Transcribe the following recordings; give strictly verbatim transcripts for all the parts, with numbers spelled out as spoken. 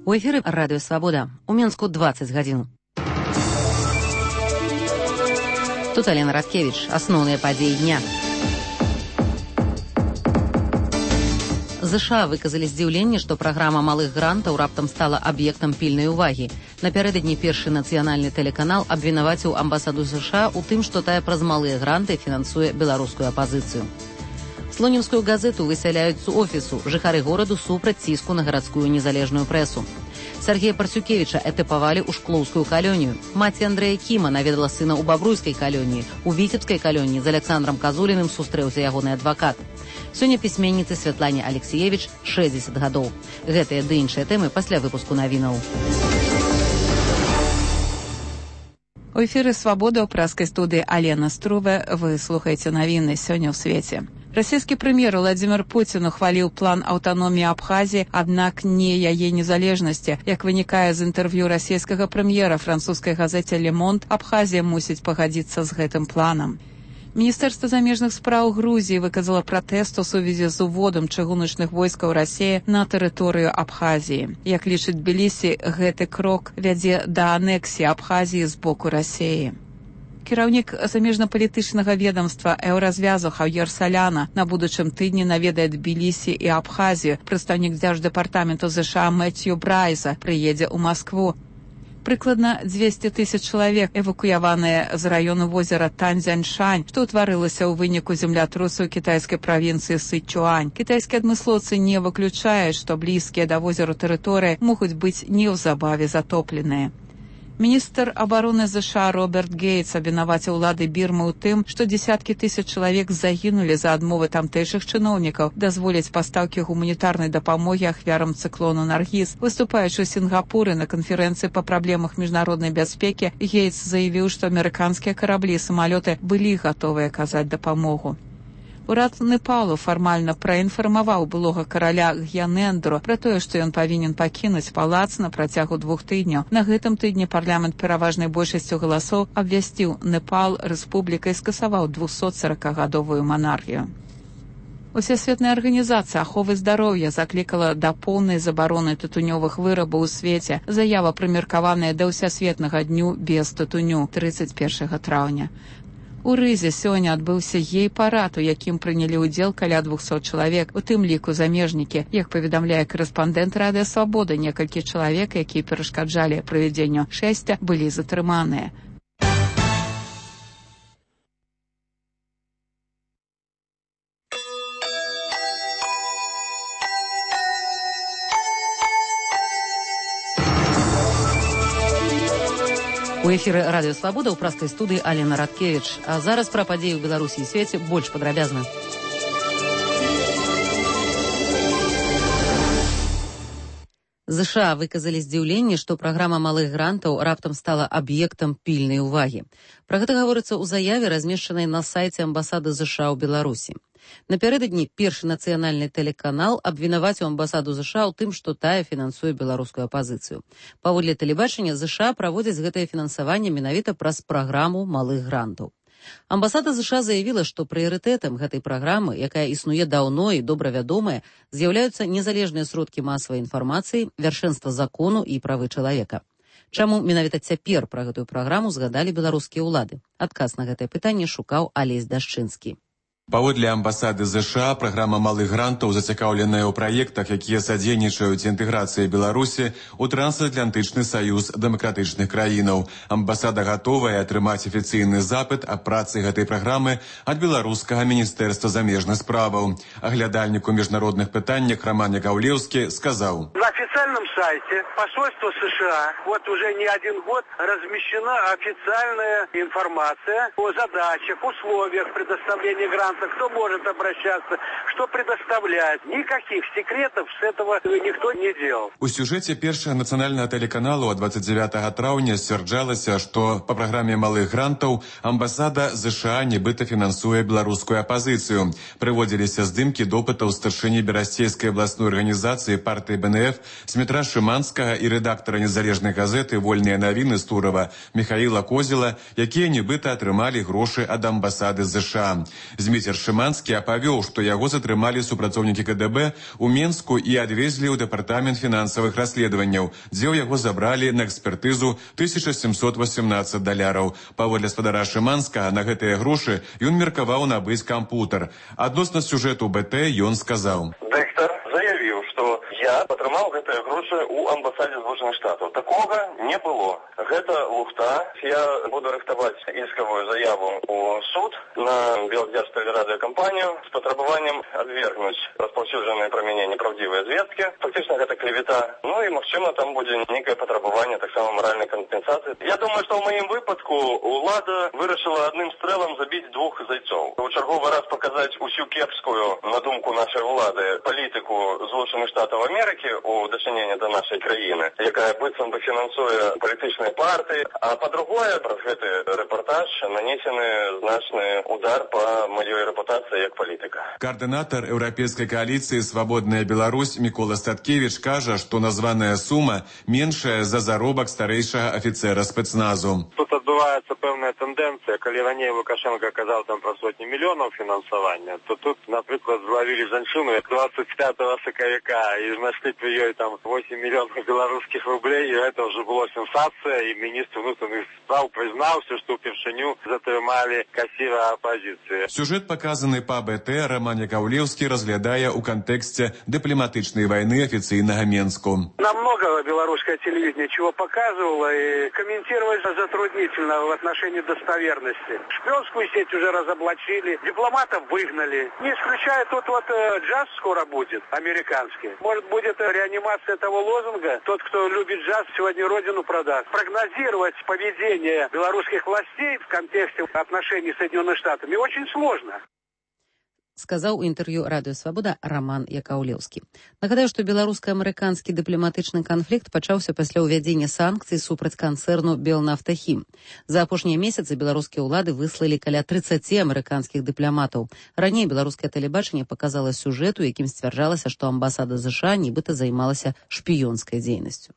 У эфіры радыё Свабода. У Мінску дваццаць гадзін. Тут Алена Радкевич. Асноўныя падзеі дня. ЗША выказалі здзіўленне, што праграма малых грантаў раптам стала аб'ектам пільнай увагі. Напярэдадні першы нацыянальны тэлеканал абвінаваціў амбасаду ЗША ў тым, што тая праз малыя гранты фінансуе беларускую апазіцыю. Слонімскую газету высяляюць з офісу. Жыхары гораду супраць ціску на гарадскую незалежную прэсу. Сергея Парцюкевіча этапавалі ў шклоўскую калонію. Маці Андрэя Кіма наведала сына ў бабруйскай калоніі. У віцебскай калоніі з Александром Казуліным сустрэўся ягоны адвакат. Сёння пісьменніцы Святлане Алексеевич шэсцьдзесят гадоў. Гэтыя ды іншыя тэмы пасля выпуску навінаў. У эфіры «Свабода» ў праскай студыі Алена Струве. Вы слухаеце навіны сёння ў свеце. Расійскі прэм'ер Владзімір Пуцін ухваліў план аўтаноміі Абхазіі, аднак не яе незалежнасці. Як вынікае з інтэрв'ю расійскага прэм'ера французскай газеце «Ле Монд», Абхазія мусіць пагадзіцца з гэтым планам. Міністэрства замежных спраў Грузіі выказала пратэст у сувязі з уводам чыгуначных войскаў Расіі на тэрыторыю Абхазіі. Як лічыць Тбілісі, гэты крок вядзе да анексіі Абхазіі з боку Расіі. Кіраўнік замежнапалітычнага ведомства Еўразвязу Хаўер Саляна на будучым тыдні наведае Тбілісі і Абхазію. Прадстаўнік дзярждэпартаменту ЗША Мэцью Брайза прыедзе ў Маскву. Прыкладна дзвесце тысяч чалавек эвакуяваныя з раёну возера Танзяньшань, што ўтварылася ў выніку землятрусу ў кітайскай правінцыі Сычуань. Кітайскія адмыслоўцы не выключаюць, што блізкія да возеру тэрыторыі могуць быць неўзабаве затопленыя. Міністр абароны ЗША Роберт Гейтс абвінаваціў улады Бірмы ў тым, што дзесяткі тысяч чалавек загінулі за адмовы тамтэйшых чыноўнікаў дазволіць пастаўкі гуманітарнай дапамогі ахвярам цыклону Наргіз. Выступаючы ў Сінгапуры на канферэнцыі па праблемах міжнароднай бяспекі, Гейтс заявіў, што амерыканскія караблі і самалёты былі гатовыя аказаць дапамогу. Урад Непалу фармальна праінфармаваў былога караля Гьянэндру пра тое, што ён павінен пакінуць палац на працягу двух тыдняў. На гэтым тыдні парламент пераважнай большасцю галасоў абвясціў Непал рэспублікай, скасаваў двухсотсоракагадовую манархію. Усесветная арганізацыя аховы здароўя заклікала да поўнай забароны тытунёвых вырабаў у свеце. Заява прымеркаваная да ўсесветнага дню без тытуню трыццаць першага траўня. У Рызе сёння адбыўся гей-парад, у якім прынялі ўдзел каля двухсот чалавек, у тым ліку замежнікі. Як паведамляе карэспандэнт радыё Свабода, некалькі чалавек, якія перашкаджалі правядзенню шэсця, былі затрыманыя. У эфіры радыё Свабода ў праскай студыі Алена Радкевич. А зараз пра падзеі ў Беларусі і свеце больш падрабязна. ЗША выказалі здзіўленне, што праграма малых грантаў раптам стала аб'ектам пільнай увагі. Пра гэта гаворыцца ў заяве, размешчанай на сайце амбасады ЗША ў Беларусі. Напярэдадні першы нацыянальны тэлеканал абвінаваціў амбасаду ЗША ў тым, што тая фінансуе беларускую апазіцыю. Паводле тэлебачання ЗША праводзяць гэтае фінансаванне менавіта праз праграму малых грантаў. Амбасада ЗША заявіла, што прыярытэтам гэтай праграмы, якая існуе даўно і добра вядомая, з'яўляюцца незалежныя сродкі масавай інфармацыі, вяршэнства закону і правы чалавека. Чаму менавіта цяпер пра гэтую праграму згадалі беларускія ўлады? Адказ на гэтае пытанне шукаў Алесь Дашчынскі. Паводле амбасады ЗША, праграма малых грантаў зацікаўленая ў праектах, якія садзейнічаюць інтэграцыі Беларусі ў трансатлантычны саюз дэмакратычных краінаў. Амбасада гатовая атрымаць афіцыйны запыт аб працы гэтай праграмы ад беларускага міністэрства замежных справаў. Аглядальнік у міжнародных пытаннях Роман Яковлевский сказаў: На официальном сайте посольства США вот уже не один год размещена официальная информация о задачах, условиях предоставления грантов, кто может обращаться, что предоставляет. Никаких секретов с этого никто не делал. У сюжэце першага нацыянальнага тэлеканалу ад дваццаць дзевятага траўня сцвярджалася, што па праграме малых грантаў амбасада ЗША нібыта фінансуе беларускую апазіцыю. Прыводзіліся здымкі допытаў старшыні Берасцейскай абласной арганізацыі партыі БНФ Дмітра Шыманскага і рэдактара незалежнай газеты «Вольныя навіны» з Турова Михаіла Козела, якія нібыта атрымалі грошы ад амбасады ЗША. Зміцер Шыманскі апавёў, што яго затрымалі супрацоўнікі ка дэ бэ у Менску і адвезлі ў дэпартамент фінансавых расследаванняў, дзе ў яго забралі на экспертызу тысяча сямсот васемнаццаць даляраў. Паводле спадара Шыманскага, на гэтыя грошы ён меркаваў набыць кампутер. Адносна сюжэту бэ тэ ён сказаў: Дыктар заявіў, што я атрымаў гэтыя грошы ў амбасадзе Злучаных Штатаў. Такога не было. Гэта лухта. Я буду рыхтаваць іскавую заяву ў суд на Белградскую-радыёкампанію з патрабаваннем адвергнуць распаўсюджаныя пра мяне непраўдзівыя звесткі. Фактычна гэта клевета. Ну і, магчыма, там будзе нейкае патрабаванне таксама маральнай кампенсацыі. Я думаю, што ў маім выпадку ўлада вырашыла адным стрэлам забіць двух зайцоў. У чарговы раз паказаць усю кепскую, на думку нашай улады, палітыку Злучаных Штатаў Амерыкі у дачыненні да нашай краіны, якая быццам бы фінансуе палітычныя партыі, а па-другое, праз гэты рэпартаж нанесены значны удар па маёй рэпутацыі як палітыка. Координатор еўрапейскай коаліцыі «Свабодная Беларусь» Мікола Статкевіч кажа, што названая сума меншая за заробак старэйшага афіцера спецназу. Тут адбываецца пэўная тэндэнцыя. Калі раней Лукашенко казаў там пра сотні мільёнаў фінансавання, то тут, напрыклад, злавілі жанчыну двадцать пятого сакавіка і знайшлі пры ёй там восемь мільёнаў беларускіх рублей, і гэта ўжо было сенсацыя, і міністр внутренних справ прызнаўся, што ўпершыню затрымалі касіра апазіцыі. Сюжет, показаны па бэ тэ, Роман Яковлевский разглядае ў кантэксце дыпламатычнай вайны афіцыйнага Менску. Нам много белорусское телевидение чего показывало, и комментировать затруднительно в отношении достоверности. Шпионскую сеть уже разоблачили, дипломатов выгнали. Не исключая, тут вот э, джаз скоро будет, американский. Может, будет реанимация того лозунга: тот, кто любит джаз, сегодня родину продаст. Прогнозировать поведение белорусских властей в контексте отношений с Соединенными Штатами очень сложно. Сказаў у інтэрв'ю радыё «Свабода» Роман Яковлевскі. Нагадаю, што беларуска-амерыканскі дыпламатычны канфлікт пачаўся пасля ўвядзення санкцый супраць канцэрну «Белнафтахім». За апошнія месяцы беларускія ўлады выслалі каля трыццаці амерыканскіх дыпламатаў. Раней беларускае тэлебачанне паказала сюжэт, у якім сцвярджалася, што амбасада ЗША нібыта займалася шпіёнскай дзейнасцю.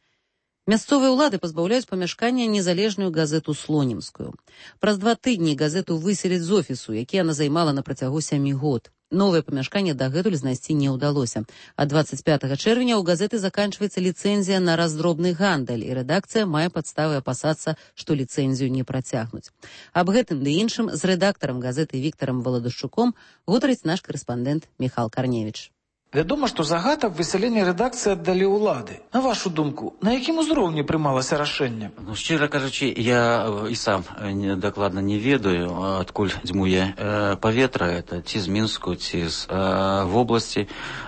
Мясцовыя ўлады пазбаўляюць памяшкання незалежную газету «Слонімскую». Праз два тыдні газету выселяць з офісу, які яна займала на працягу сямі год. Новае памяшканне дагэтуль знайсці не ўдалося. А двадцать пятого чэрвеня ў газеты заканчваецца ліцэнзія на раздробны гандаль, і рэдакцыя мае падставы апасацца, што ліцэнзію не працягнуць. Аб гэтым ды іншым з рэдактарам газеты Віктарам Валадушчуком гутарыць наш карэспандэнт Міхал Карневіч. Вядома, што загад аб высяленні рэдакцыі аддалі ўлады. На вашу думку, на якім узроўні прымалася рашэнне? Ну, шчыра кажучы, я і сам не, дакладна не ведаю, адкуль дзьмуе э, паветра, это ці з Мінску, ці з э, вобласці,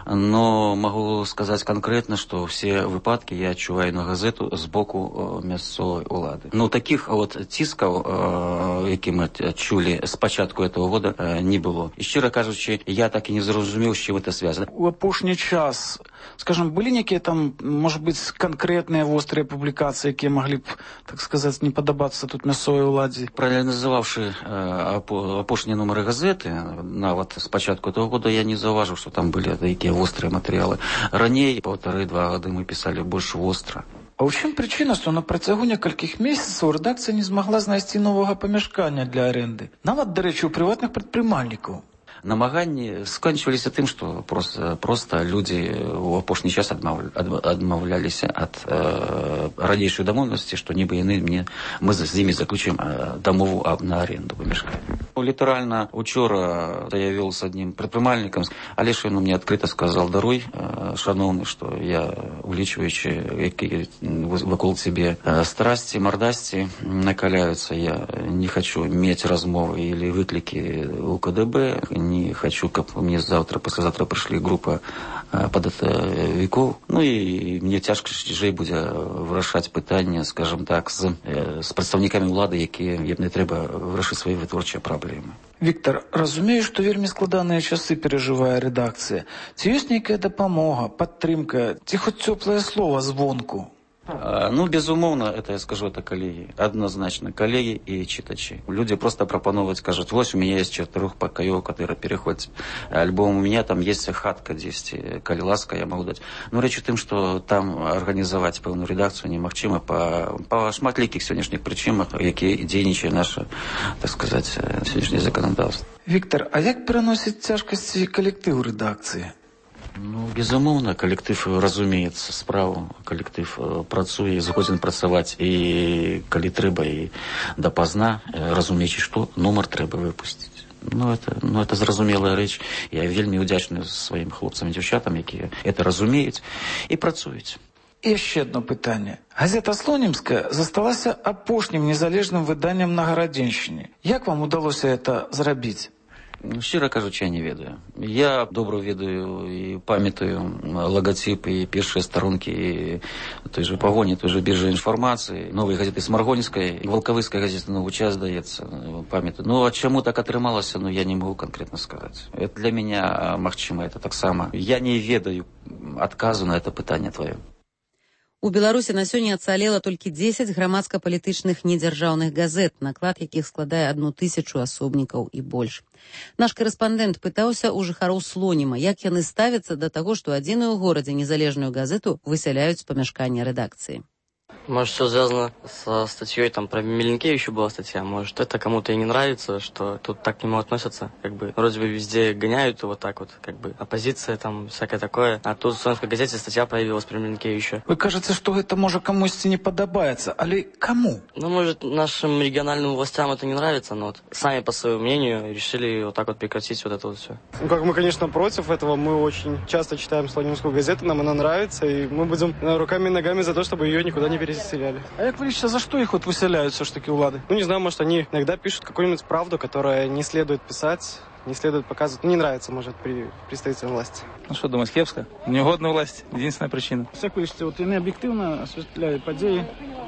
но магу сказаць канкрэтна, што ўсе выпадкі я адчуваю на газету з боку э, мясцовай улады. Ну, такіх вот ціскаў, э, які мы адчулі з пачатку этого года, э, не было. І шчыра кажучы, я так і не зразумеў, з чым гэта звязана. Апошні час, скажем, былі некія там, может быть, конкретныя вострыя публікацыі, якія маглі б, так сказаць, не падабацца тут мясцовай уладзе? Прааналізаваўшы апошнія нумары газеты, нават з пачатку этого года, я не заўважыў, што там былі такія вострыя матэрыялы. Раней, паўтары-два гады мы пісалі больш востра. А ў чым прычына, што на працягу некалькіх месяцаў рэдакцыя не змагла знайсці новага памяшкання для арэнды? Нават, дарэчы, у прыватных прадпрымальнікаў. Намаганні скончваліся тым, што проста, проста людзі ў апошні час адмаўля, адмаўляліся ад э, ранейшай дамоўленасці, што нібы яны мне, мы з імі заключым э, дамову аб, на аренду памяшкання. Літаральна учора заявіў з аднім прадпрымальнікам, але ж ён мне адкрыта сказал: даруй, э, шаноўны, што я, улічваючы, які вакол цябе э, страсці, мардасці накаляюцца, я не хочу мець размовы или выклікі у ка дэ бэ, не хочу, каб мне завтра, паслязаўтра прыйшлі група падатавікоў. Ну і мне цяжкасцей будзе вырашаць пытанне, скажем так, з, з прадстаўнікамі ўлады, якія не трэба вырашыць свае вытворчыя праблемы. Віктор, разумею, што вельмі складаныя часы перажывае рэдакцыя. Ці ёсць нейкая дапамога, падтрымка, ці хоць цёплае слова звонку? Ну, безумоўна, это я скажу, это коллеги. Однозначно, коллеги и читачи. Люди просто пропонуют, скажут, вот у меня есть четырехпокоевый, который переходит альбом, у меня там есть хатка десять, коли ласка, я могу дать. Но речь о том, что там организовать певную редакцию немагчыма по, по шматликих сегодняшних причинах, які дзейнічае наше, так сказать, сегодняшнее законодательство. Виктор, а як переносить тяжкости коллектив редакции? Ну, безумоўна, калектыв разумеецца справу, калектыв працуе, згодзін працаваць і калі трэба і дапазна, разумеючы, што нумар трэба выпусціць. Ну, это, ну, это зразумелая рэч. Я вельмі ўдзячны сваім хлопцам і дзяўчатам, якія это разумеюць і працуюць. І яшчэ одно пытанне. Газета «Слонімская» засталася апошнім незалежным выданнем на Гарадзеншчыне. Як вам удалося это зрабіць? Щиро кажучи, я не ведаю. Я добре ведаю і пам'ятаю логотип і перші сторонки і той же погоні, той же біржі інформації, нової газети Сморгонської, Волковицької газети «Новий час», здається, пам'ятаю. Ну, а чому так атрымалася, ну, я не можу конкретно сказати. Это для меня, магчыма, это так само. Я не ведаю адказу на это пытанне твоё. У Беларусі на сёння ацалела толькі дзесяць грамадска-палітычных недзяржаўных газет, наклад якіх складае адну тысячу асобнікаў і больш. Наш корэспандэнт пытаўся ў жыхароў Слоніма, як яны ставяцца да таго, што адзіную ў горадзе незалежную газету высяляюць з памяшкання рэдакцыі. Может, все связано со статьей, там, про Меленкевича была статья. Может, это кому-то и не нравится, что тут так к нему относятся. Как бы, вроде бы везде гоняют его так вот, как бы, оппозиция, там, всякое такое. А тут в Слонской газете статья появилась про Меленкевича. Вы кажется, что это, может, кому-то не подобается. Але кому? Ну, может, нашим региональным властям это не нравится, но вот сами, по своему мнению, решили вот так вот прекратить вот это вот все. Ну, как мы, конечно, против этого. Мы очень часто читаем Слонимскую газету, нам она нравится, и мы будем руками и ногами за то, чтобы ее никуда не переселяли. А як вы лично за что их вот выселяют все-таки улады? Ну, не знаю, может, они иногда пишут какую-нибудь правду, которая не следует писать, не следует показывать. Ну, не нравится, может, при представителям власти. Ну, что думать, кепска? Неугодна власть. Единственная причина. Як ви пишете, вот они объективно осуществляют подеи?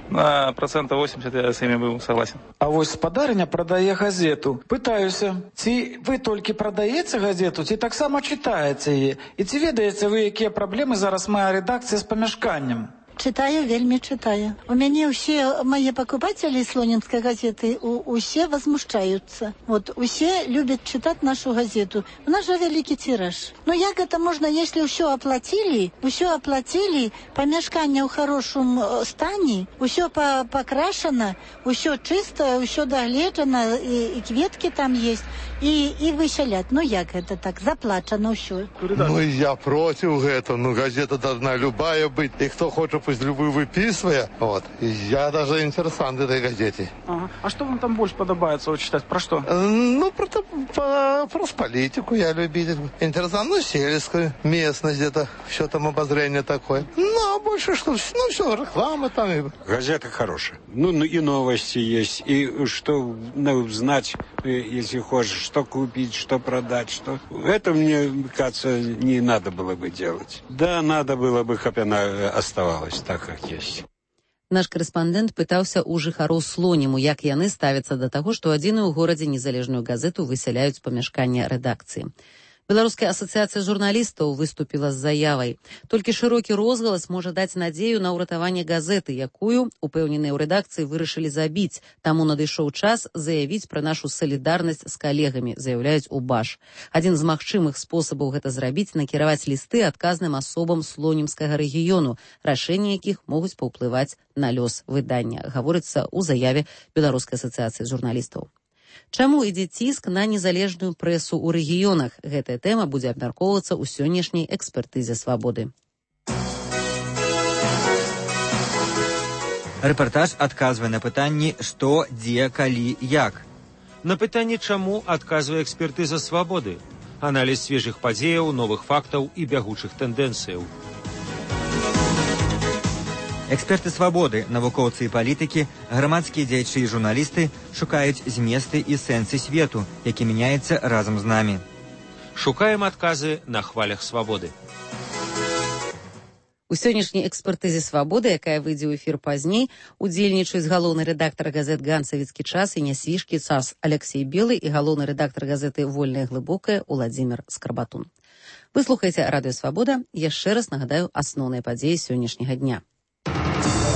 На процентов восемьдесят я с ними был согласен. А вось спадарыня прадае газету. Пытаюся, ці вы толькі прадаеце газету, ці таксама читаеце яе? І ці ведаеце вы, якія праблемы зараз мае рэдакцыя з памяшканнем? Читаю, вельми читаю. У меня все мои покупатели Слонимской газеты, у, все возмущаются. Вот, все любят читать нашу газету. У нас же великий тираж. Но як это можно, если все оплатили, все оплатили, помешкание в хорошем стане, все по покрашено, все чисто, все догледжено, и, и кветки там есть, и, и выселят. Ну як это так, заплачено все. Ну я против этого, ну газета должна любая быть, и кто хочет пусть любую выписывая, вот. Я даже интересант этой газете. Ага. А что вам там больше подобается вот читать? Про что? Ну, про, про, про политику я любитель. Интересант, ну, сельскую местность где-то, все там обозрение такое. Ну, а больше что, ну, все, реклама там. Газета хорошая. Ну, ну, и новости есть, и что, ну, знать, если хочешь, что купить, что продать, что... Это, мне кажется, не надо было бы делать. Да, надо было бы, хоть она оставалась так, как есть. Наш корэспандэнт пытаўся ў жыхароў Слоніму, як яны ставяцца да таго, што адзіную ў горадзе незалежную газету высяляюць з памяшкання рэдакцыі. Беларуская асацыяцыя журналістаў выступіла з заявай. Толькі шырокі розгалас можа даць надзею на ўратаванне газеты, якую, упэўненыя ў рэдакцыі, вырашылі забіць. Таму надышоў час заявіць пра нашу салідарнасць з калегамі, заяўляюць у БАШ. Адзін з магчымых спосабаў гэта зрабіць — накіраваць лісты адказным асобам слонімскага рэгіёну, рашэнні якіх могуць паўплываць на лёс выдання, гаворыцца ў заяве Беларускай асацыяцыі журналістаў. Чаму ідзе ціск на незалежную прэсу ў рэгіёнах? Гэтая тэма будзе абмяркоўвацца ў сённяшняй экспертызе «Свабоды». Рэпартаж адказвае на пытанні «Што, дзе, калі, як?». На пытанне «Чаму» адказвае экспертыза «Свабоды». Аналіз свежых падзеяў, новых фактаў і бягучых тэндэнцыяў. Эксперты «Свабоды», навукоўцы і палітыкі, грамадскія дзеячы і журналісты шукаюць зместы і сэнсы свету, які мяняецца разам з намі. Шукаем адказы на хвалях «Свабоды». У сённяшняй экспертызе «Свабоды», якая выйдзе ў эфір пазней, удзельнічаюць галоўны рэдактар газет «Ганцавіцкі час» і «Нясвіжкі час» Алексей Белы і галоўны рэдактар газеты «Вольная глыбокая» Уладзімір Скарбатун. Вы слухаеце радыё «Свабода». Яшчэ раз нагадаю асноўныя падзеі сённяшняга дня.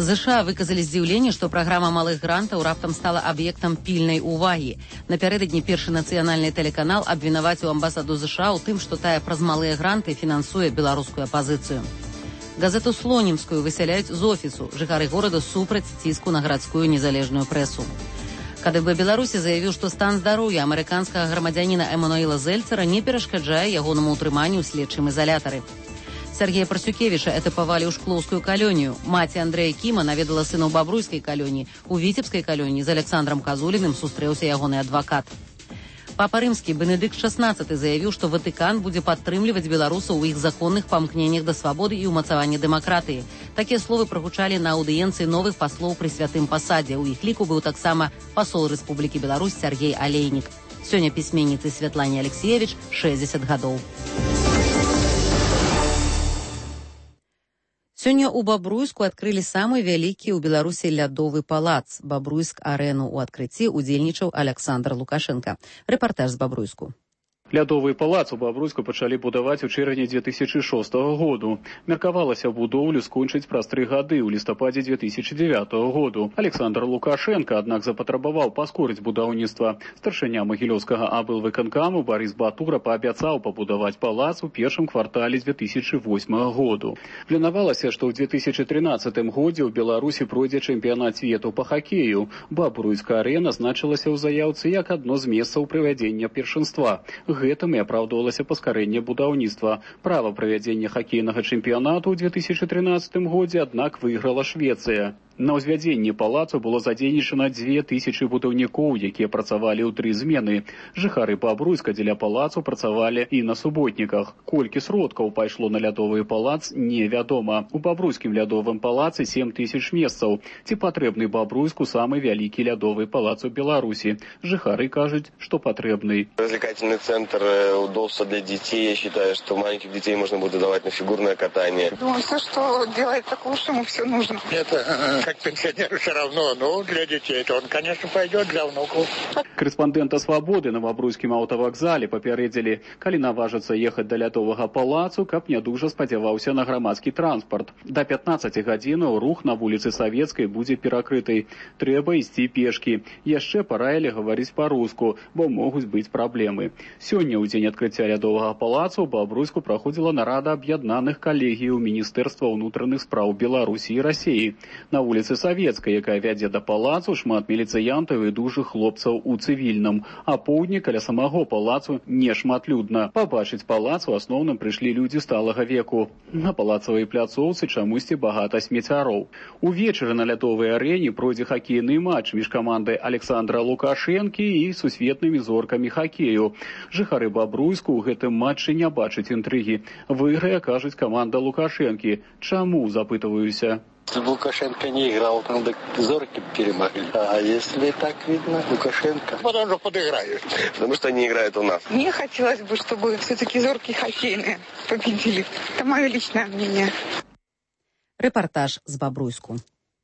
ЗША выказалі здзіўленне, што праграма малых грантаў раптам стала аб'ектам пільнай увагі. Напярэдадні першы нацыянальны тэлеканал абвінаваціў амбасаду ЗША ў тым, што тая праз малыя гранты фінансуе беларускую апазіцыю. Газету «Слонімскую» высяляюць з офісу. Жыхары горада супраць ціску на гарадскую незалежную прэсу. КДБ Беларусі заявіў, што стан здароўя амерыканскага грамадзяніна Эмануэла Зельцера не перашкаджае ягонаму ўтрыманню ў следчым изалятары. Сергея Парсюкевича этапавалі ў шклоўскую калонію. Маці Андрэя Кіма наведала сына ў бабруйскай калоніі. У віцебскай калоніі з Александром Казуліным сустрэўся ягоны адвакат. Папа рымскі Бенедыкт шаснаццаты заявіў, што Ватыкан будзе падтрымліваць беларусаў у іх законных памкненнях да свабоды і ўмацавання дэмакратыі. Такія словы прагучалі на аўдыенцыі новых паслоў пры святым пасадзе. У іх ліку быў таксама пасол Рэспублікі Беларусь Сергей Алейнік. Сёння пісьменніцы Святлане Алексеевич шэсцьдзесят гадоў. Сёння ў Бабруйску адкрылі самы вялікі ў Беларусі лядовы палац. Бабруйск-арэну ў адкрыцці удзельнічаў Александр Лукашенко. Рэпартаж з Бабруйску. Лядовы палац у Бабруйску пачалі будаваць у чэрвені две тысячы шостага году. Меркавалася будоўлю скончыць праз тры гады ў лістападзе две тысячы дзевятага году. Александр Лукашенко, аднак, запатрабаваў паскорыць будаўніцтва. Старшыня магілёўскага аблвыканкаму Барыс Батура паабяцаў пабудаваць палац у першым квартале две тысячы восьмага году. Планавалася, што ў две тысячы трынаццатым годзе ў Беларусі пройдзе чэмпіянат свету па хакею. Бабруйска-арэна значылася ў заяўцы як адно з месцаў правядзення першынства. Гэтым і апраўдвалася паскарэнне будаўніцтва. Права правядзення хакейнага чэмпіянату ў две тысячы трынаццатым годзе, аднак, выйграла Швецыя. На ўзвядзенні палацу было задзейнічана дзве тысячы будаўнікоў, якія працавалі ў тры змены. Жыхары Бабруйска дзеля палацу працавалі і на суботніках. Колькі сродкаў пайшло на лядовы палац, невядома. У Бабруйскім лядовым палацы сем тысяч месцаў. Ці патрэбны Бабруйску самы вялікі лядовы палац у Беларусі? Жыхары кажуць, што патрэбны. Развлекательный центр, удобства для детей. Я считаю, что маленьких детей можно будет давать на фигурное катание. Думаю, все, что делается к лучшему, все нужно. Это как пенсионеру все равно, но для детей то он, конечно, пойдет, для внуков. Корэспандэнта «Свабоды» на Бабруйскім аўтавакзале папярэдзілі, калі наважыцца ехаць да лядовага палацу, каб не дужа спадзяваўся на грамадскі транспарт. Да пятнаццаці гадзінаў рух на вуліцы Савецкай будзе перакрыты. Трэба ісці пешкі. Яшчэ параілі гаварыць па-руску, бо могуць быць праблемы. Сёння, у дзень адкрыцця лядовага палацу, у Бабруйску праходзіла нарада аб'яднаных калегіяў Міністэрства ўнутраных спраў Беларусі і Расіі. На вуліцы Савецкай, якая вядзе да палацу, шмат міліцыянтаў і дужых хлопцаў у цывільным. А поўдні каля самого палацу не шматлюдна. Пабачыць палац у асноўным прыйшлі людзі сталага веку. На палацавай пляцоўцы чамусьці багата смеццяроў. Увечары на лядовай арэне пройдзе хакейны матч між камандай Александра Лукашэнкі і сусветнымі зоркамі хакею. Жыхары Бабруйску ў гэтым матчы не бачаць інтрыгі. Выйграе, кажуць, каманда Лукашэнкі. Чаму, запытываюся. Если бы Лукашенко не играл, ну так зорки перемогли. А если так видно, Лукашенко... Потому что подыграют. Потому что они играют у нас. Мне хотелось бы, чтобы все-таки зорки хоккейные победили. Это мое личное мнение. Репортаж з Бабруйску.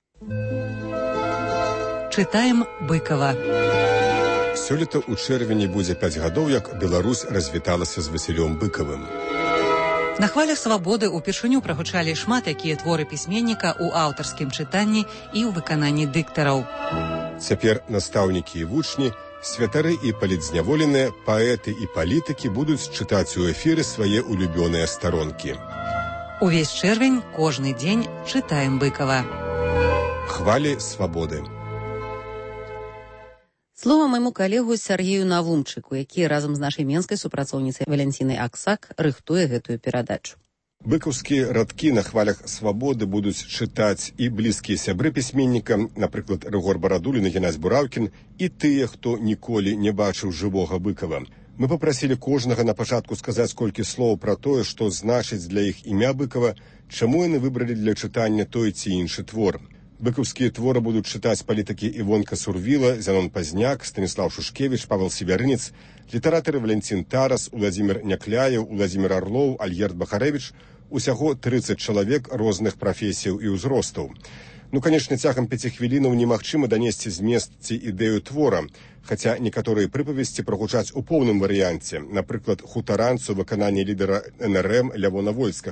Чытаем Быкова. Сёлета ў чэрвені будзе пяць гадоў, як Беларусь развіталася з Васілём Быкавым. На хвалях свабоды ўпершыню прагучалі шмат якія творы пісьменніка ў аўтарскім чытанні і ў выкананні дыктараў. Цяпер настаўнікі і вучні, святары і палітзняволеныя, паэты і палітыкі будуць чытаць у эфіры свае улюбёныя старонкі. Увесь чэрвень кожны дзень чытаем Быкава. Хвалі свабоды. Слова майму калегу Сергею Навумчыку, які разам з нашай менскай супрацоўніцай Валянцінай Аксак рыхтуе гэтую перадачу. Быкаўскія радкі на хвалях свабоды будуць чытаць і блізкія сябры пісьменніка, напрыклад, Рыгор Барадулін і Геннадзь Бураўкін, і тыя, хто ніколі не бачыў жывога Быкава. Мы папрасілі кожнага на пачатку сказаць колькі слоў пра тое, што значыць для іх імя Быкава, чаму яны выбралі для чытання той ці іншы твор. Быкаўскія творы будуць чытаць палітыкі Івонка Сурвіла, Зянон Пазняк, Станіслаў Шушкевіч, Павел Севярынец, літаратары Валянцін Тарас, Уладзімір Някляеў, Уладзімір Арлоў, Альгерд Бахарэвіч, усяго трыццаць чалавек розных прафесіяў і ўзростаў. Ну, канечне, цягам пяці хвілінаў немагчыма данесці змест ці ідэю твора, хаця некаторыя прыпавесці прагучаць у поўным варыянце, напрыклад, хутаранцу выкананне лідара эн эр эм Лявона Вольскага.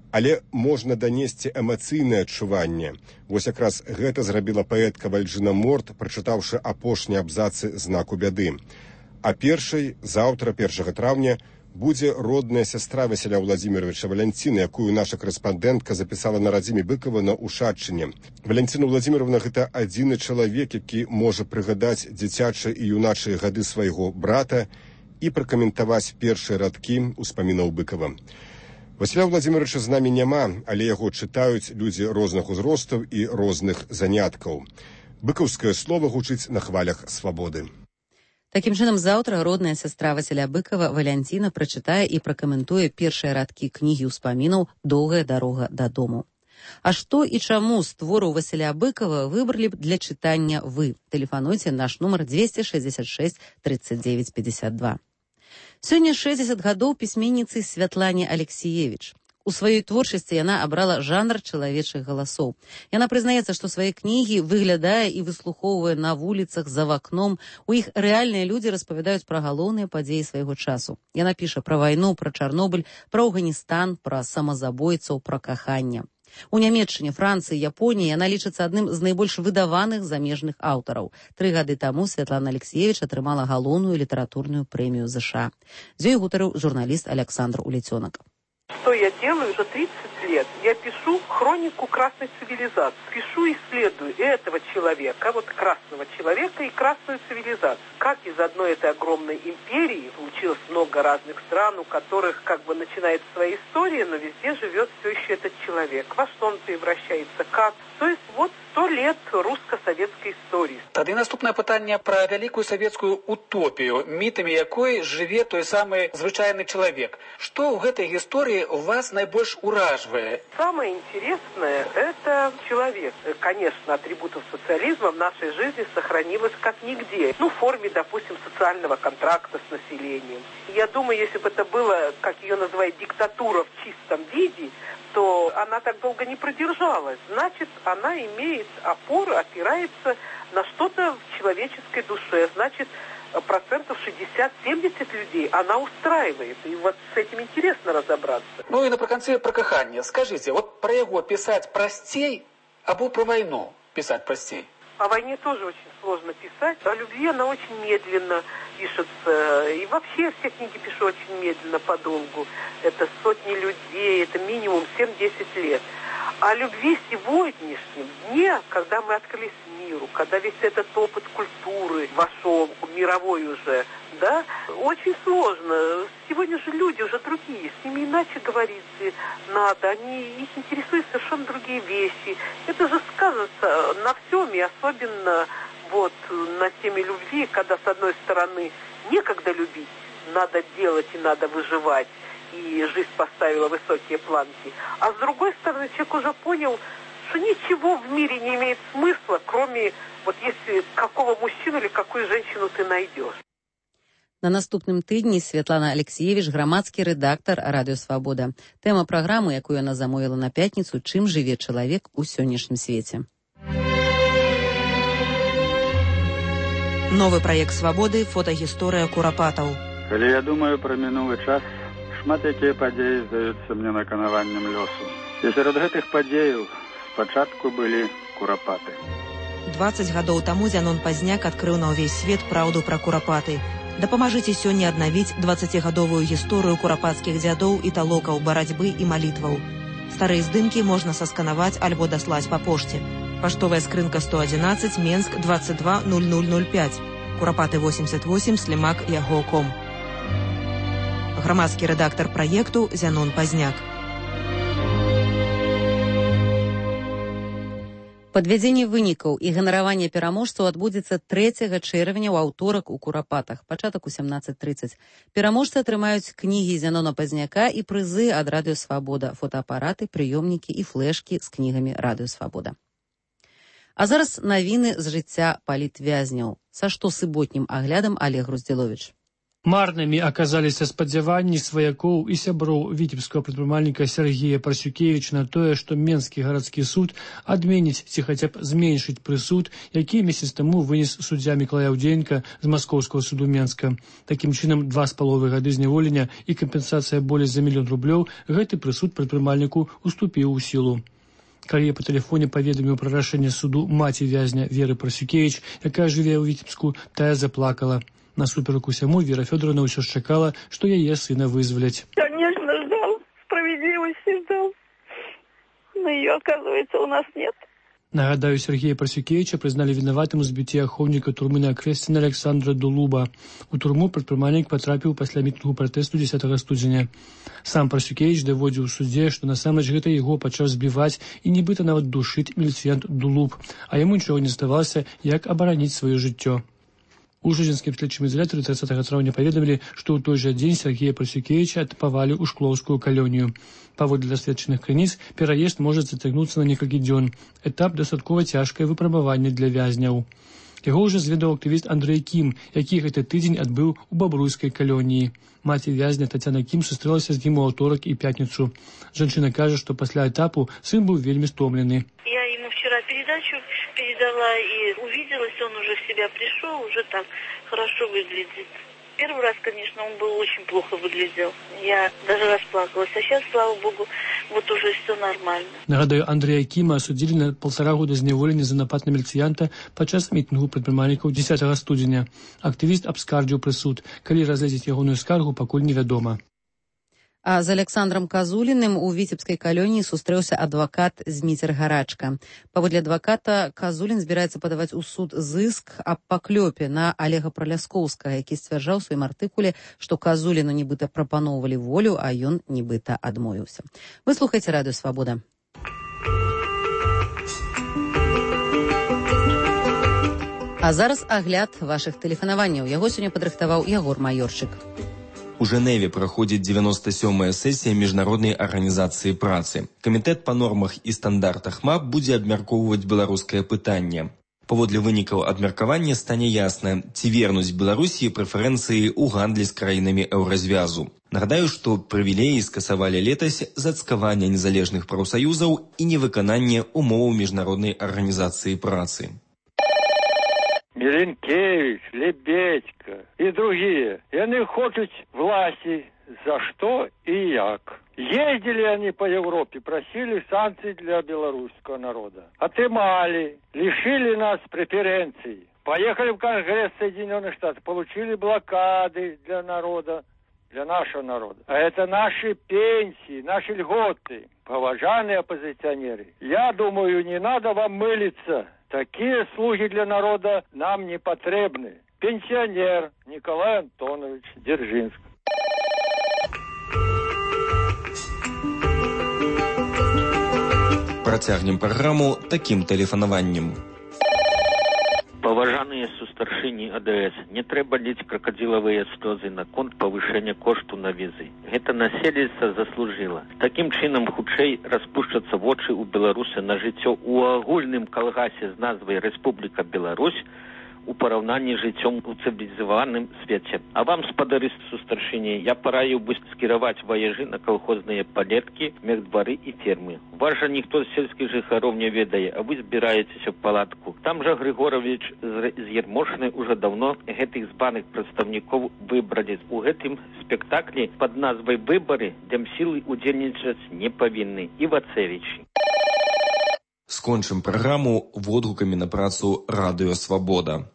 Але можна данесці эмацыйнае адчуванне. Вось якраз гэта зрабіла паэтка Вальджына Морт, прачытаўшы апошнія абзацы знаку бяды. А першай, заўтра, першага траўня, будзе родная сястра Васіля Владзіміровича Валянціна, якую наша корэспандэнтка запісала на радзіме Быкова на Ушаччыне. Валянціна Владзіміровна – гэта адзіны чалавек, які можа прыгадаць дзіцячыя і юначыя гады свайго брата і пракаментаваць першыя радкі ўспамінаў Быкова. Васіля Владзіміровича з намі няма, але яго чытаюць людзі розных узростаў і розных заняткаў. Быкаўскае слова гучыць на хвалях свабоды. Такім чынам, заўтра родная сястра Васіля Быкова Валянціна прачытае і пракаментуе першыя радкі кнігі ўспамінаў «Доўгая дарога дадому». А што і чаму з твораў Васіля Быкова выбралі б для чытання вы? Тэлефануйце наш нумар двести шестьдесят шесть тридцать девять пятьдесят два. Сёння шэсцьдзесят гадоў пісьменніцы Святлане Алексіевіч. У сваёй творчасці яна абрала жанр чалавечых галасоў. Яна прызнаецца, што свае кнігі выглядае і выслухоўвае на вуліцах, за вакном. У іх рэальныя людзі распавядаюць пра галоўныя падзеі свайго часу. Яна піша пра вайну, пра Чарнобыль, пра Афганістан, пра самазабойцаў, пра каханне. У Нямецчыне, Францыі, Японіі яна лічыцца адным з найбольш выдаваных замежных аўтараў. Тры гады таму Святлана Алексіевіч атрымала галоўную літаратурную прэмію ЗША. З ёй гутарыў журналіст Александр Улецёнак. Что я делаю уже тридцать лет? Я пишу хронику красной цивилизации. Пишу, исследую и этого человека, вот красного человека и красную цивилизацию. Как из одной этой огромной империи получилось много разных стран, у которых как бы начинает своя история, но везде живет все еще этот человек. Во что он превращается, как? То есть вот сто лет русско-советской истории. Тады наступное пытание про великую советскую утопию, митами якой живе той самый звычайный человек. Что в этой истории вас наибольш ураживает? Самое интересное – это человек. Конечно, атрибутов социализма в нашей жизни сохранилось как нигде. Ну, в форме, допустим, социального контракта с населением. Я думаю, если бы это было, как ее называют, диктатура в чистом виде, то она так долго не продержалась. Значит, она имеет опору, опирается на что-то в человеческой душе. Значит, процентов шестьдесят-семьдесят людей она устраивает. И вот с этим интересно разобраться. Ну и напрыканцы про каханне. Скажите, вот про его писать простей, або про войну писать простей? О войне тоже очень сложно писать. О любви она очень медленно пишется. И вообще все книги пишу очень медленно, подолгу. Это сотни людей, это минимум семь-десять лет. О любви сегодняшнем дне, когда мы открылись миру, когда весь этот опыт культуры вошел, мировой уже, да, очень сложно. Сегодня же люди уже другие, с ними иначе говорить надо, они, их интересуют совершенно другие вещи. Это же сказывается на всем, и особенно вот на теме любви, когда с одной стороны некогда любить, надо делать и надо выживать, и жизнь поставила высокие планки, а с другой стороны человек уже понял, что ничего в мире не имеет смысла, кроме вот если какого мужчину или какую женщину ты найдешь. На наступным тыдні Святлана Алексіевіч, грамадскі рэдактар Радыё Свабода. Тэма праграмы, якую яна замовіла на пятніцу, чым жыве чалавек у сённяшнім свеце. Новы праект «Свабоды» – фотагісторыя курапатаў. Калі я думаю пра мінулы час, шмат якія падзеі здаюцца мне наканаваннем лёсу. І сярод гэтых падзеяў спачатку былі курапаты. дваццаць гадоў таму Зянон Пазняк адкрыў на ўвесь свет праўду пра курапаты. Дапамажыце сёння аднавіць дваццацігадовую гісторыю курапацкіх дзядоў і талокаў барацьбы і малітваў. Старыя здымкі можна сасканаваць альбо даслаць па пошце. Паштовая скрынка сто адзінаццаць, Менск, двадцать два ноль ноль ноль пять. Курапаты восемьдесят восемь, Слімак, яго ком. Грамадскі рэдактар праекту Зянон Пазняк. Падвядзенне вынікаў і ганараванне пераможцаў адбудзецца трэцяга чэрвеня ў аўторак у Курапатах, пачатак у семнадцать тридцать. Пераможцы атрымаюць кнігі Зянона Пазняка і прызы ад Радыё Свабода, фотоапараты, прыёмнікі і флешкі з кнігамі Радыё Свабода. А зараз навіны з жыцця палітвязняў. Са што суботнім аглядам Олег Груздзіловіч. Марнымі аказаліся спадзяванні сваякоў і сяброў віцебскага прадпрымальніка Сергея Парсюкевіча на тое, што Менскі гарадскі суд адменіць ці хаця б зменшыць прысуд, які месяц таму вынес суддзя Мікалай Аўдзеенка з Маскоўскага суду Менска. Такім чынам, два з паловай гады зняволення і кампенсацыя болей за мільён рублёў гэты прысуд прадпрымальніку уступіў у сілу. Калі я па тэлефоне паведаміў пра рашэнне суду маці вязня Веры Парсюкевіч, якая жыве ў Віцебску, тая заплакала. Насуперак усяму Вера Фёдоровна ўсё ж чакала, што яе сына вызваляць. Конечно, ждал. Справедливости ждал. Но ее, оказывается, у нас нет. Нагадаю, Сергея Парсюкевича признали виноватым у збіцця ахоўніка турмы на Акрэсціна Александра Дулуба. У турму прадпрымальнік патрапіў пасля мітынгу пратэсту дзесятага студзеня. Сам Парсюкевич даводзіў у судзе, што насамрэч гэта яго пачаў збіваць і нібыта нават душыць міліцыянт Дулуб, а яму нічога не здавалася, як абараніць сваё жыццё. У жодзінскім следчым ізалятары трыццатага траўня паведамілі, што ў той жа дзень Сергея Парсюкевіча адпавалі ў Шклоўскую калонію. Паводле даследчаных крыніц, пераезд можа зацягнуцца на некалькі дзён. Этап дастаткова цяжкае выпрабаванне для вязняў. Яго ўжо зведаў актывіст Андрэй Кім, які гэты тыдзень адбыў у Бабруйскай калоніі. Маці вязня Тацяна Кім сустрэлася з ім у аўторак і пятніцу. Жанчына кажа, што пасля этапу сын быў вельмі стомлены. Я ему вчера передачу передала и увиделась, он уже в себя пришел, уже так хорошо выглядит. Первый раз, конечно, он был очень плохо выглядел. Я даже расплакалась. А сейчас, слава богу, вот уже все нормально. Нагадаю, Андрея Кима осудили на полтора года зняволення за напад на міліцыянта падчас мітынгу прадпрымальнікаў дзесятага студзеня. Актывіст абскардзіў прысуд. Калі разгледзець ягоную скаргу, пакуль невядома. А з Александром Казуліным у Віцебскай калоніі сустрэўся адвакат Зміцер Гарачка. Паводле адваката, Казулін збіраецца падаваць у суд зыск аб паклёпе на Олега Праляскоўскага, які сцвярджаў у сваім артыкуле, што Казуліну нібыта прапаноўвалі волю, а ён нібыта адмовіўся. Вы слухаеце Радыё Свабода. А зараз агляд вашых тэлефанаванняў. Яго сёння падрыхтаваў Ягор Маёрчык. У Женеве праходзіць дзевяносто сёмая сесія Міжнароднай арганізацыі працы. Камітэт па нормах і стандартах МАП будзе абмяркоўваць беларускае пытанне. Паводле вынікаў абмеркавання стане ясна, ці вернуць Беларусі прэферэнцыі ў гандлі з краінамі еўразвязу. Нагадаю, што прывілеі скасавалі летась за цкаванне незалежных прафсаюзаў і невыкананне умоваў Міжнароднай арганізацыі працы. Миленкевич, Лебедько и другие. И они хотят власти. За что и як. Ездили они по Европе, просили санкций для белорусского народа. Отымали, лишили нас преференций. Поехали в Конгресс Соединенных Штатов, получили блокады для народа, для нашего народа. А это наши пенсии, наши льготы. Поважанные оппозиционеры, я думаю, не надо вам мылиться. Такие слуги для народа нам не потребны. Пенсионер Николай Антонович Дзержинский. Працягнем праграму такім тэлефанаваннем. Паважаныя сустаршыні АДС, не трэба ліць кракадзілавыя слёзы наконт павышэння кошту на візы. Гэта насельніцтва заслужыла. Такім чынам хутчэй распушчацца вочы ў беларуса на жыццё ў агульным калгасе з назвай Рэспубліка Беларусь у параўнанні з жыццём у цывілізаваным свеце. А вам, спадары сустаршыні, я параіў бы скіраваць ваежы на калхозныя палеткі, мехдвары і фермы. Вас жа ніхто з сельскіх жыхароў не ведае, а вы збіраецеся ў палатку. Там жа Григорович з Ермошнай уже давно гэтых збаных прадстаўнікоў выбралі. У гэтым спектаклі пад назвай «Выбары» дэмсілы удзельнічаць не павінны. Івацевич. Скончым праграму водгукамі на працу Радыё Свабода.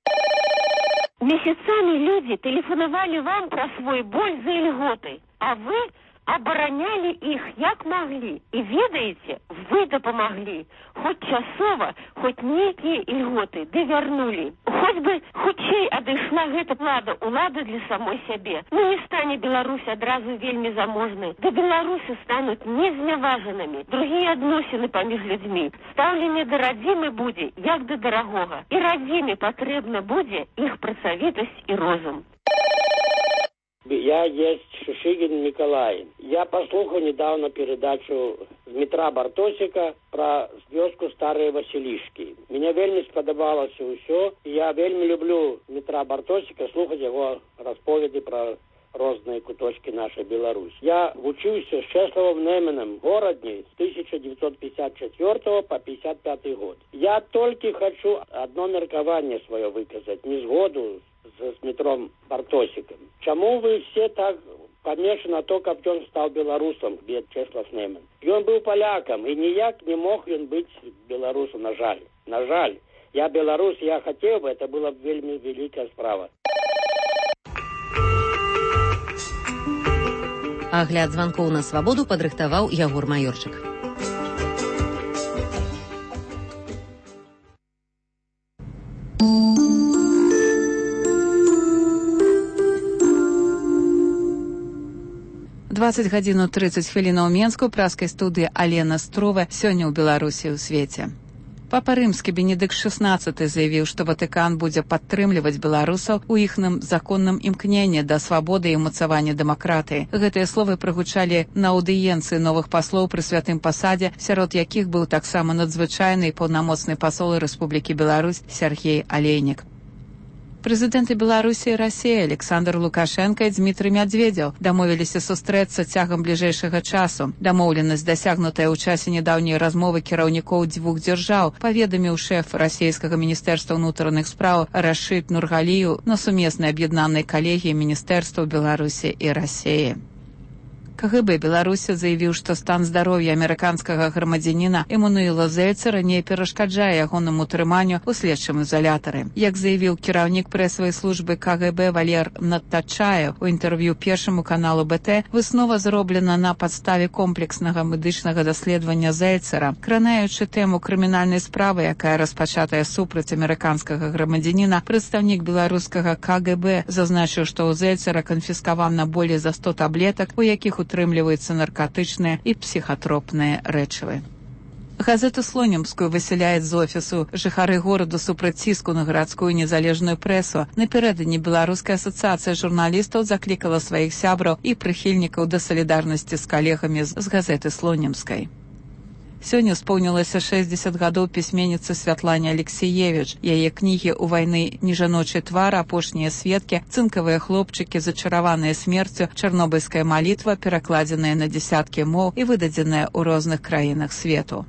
Месяцами люди телефоновали вам про свой боль за льготы, а вы обороняли их як могли. И ведаете, вы допомогли. Хоть часово, хоть некие льготы, да вернули. Хоть бы хутчэй адышла гэта влада, улада для самой сябе. Ну не стане Беларусь адразу вельмі заможнай. Да беларусы станут не зняважанымі. Другие адносіны паміж людзьмі. Стаўленне да радзімы будзе, як да дарагога. І радзіме патрэбна будзе іх працавітасць і розум. Я есть Шишигин Николай. Я послухал недавно передачу Дмитра Бартосика про вёску Старые Василишки. Мне вельми сподобалось все. Я вельми люблю Дмитра Бартосика, слухать его расповеди про разные куточки нашей Беларуси. Я учился с Чесловым Неменом в городе с тысяча девятьсот пятьдесят четвёртого по пятьдесят пятый год. Я только хочу одно меркование свое выказать, не сгоду с Дмитром Бартосиком. Чему вы все так помешаны на то, как он стал белорусом, бед Чеслав Немен? И он был поляком, и ніяк не мог он быть белорусом, на жаль. На жаль. Я белорус, я хотел бы, это была вельми великая справа. Агляд званкоў на свабоду падрыхтаваў Ягор Маёрчык. дваццаць гадзін трыццаць хвілінаў Менску, праскай студыі Алена Струва, сёння ў Беларусі ў свеце. Папа Рымскі Бенедыкт шэснаццаты заявіў, што Ватыкан будзе падтрымліваць беларусаў у іхным законным імкненні да свабоды і ўмацавання дэмакратыі. Гэтыя словы прагучалі на аўдыенцыі новых паслоў пры святым пасадзе, сярод якіх быў таксама надзвычайны і паўнамоцны пасол Рэспублікі Беларусь Сяргей Алейнік. Прэзідэнты Беларусі і Расіі Александр Лукашенко і Дмітрый Мядзведзеў дамовіліся сустрэцца цягам бліжэйшага часу. Дамоўленасць, дасягнутая ў часе нядаўняй размовы кіраўнікоў дзвюх дзяржаў, паведаміў шэф расійскага міністэрства ўнутраных спраў Рашид Нургаліеў на сумеснай аб'яднанай калегіі міністэрстваў Беларусі і Расіі. КГБ Беларусі заявіў, што стан здароўя амерыканскага грамадзяніна Эммануэла Зельцера не перашкаджае ягонаму утрыманню ў следчым ізалятары. Як заявіў кіраўнік прэсавай службы КГБ Валер Надтачаев у інтэрв'ю першаму каналу БТ, выснова зроблена на падставе комплекснага медычнага даследавання Зельцера, кранаючы тэму крымінальнай справы, якая распачатая супраць амерыканскага грамадзяніна. Прадстаўнік беларускага КГБ зазначыў, што ў Зельцера канфіскавана болей за сто таблетак, у якіх утрымліваюцца наркатычныя і псіхатропныя рэчывы. Газету «Слонімскую» высяляюць з офісу. Жыхары гораду супраць ціску на гарадскую незалежную прэсу. Напярэдадні Беларуская асацыяцыя журналістаў заклікала сваіх сябраў і прыхільнікаў да салідарнасці з калегамі з газеты «Слонімскай». Сёння споўнілася шэсцьдзесят гадоў пісьменніцы Святлане Алексеевіч. Яе кнігі «У вайны нежаночы твар», «Апошнія сведкі», «Цынкавыя хлопчыкі», «Зачараваныя смерцю», «Чарнобыльская малітва» перакладзеныя на дзесяткі моў і выдадзеныя ў розных краінах свету.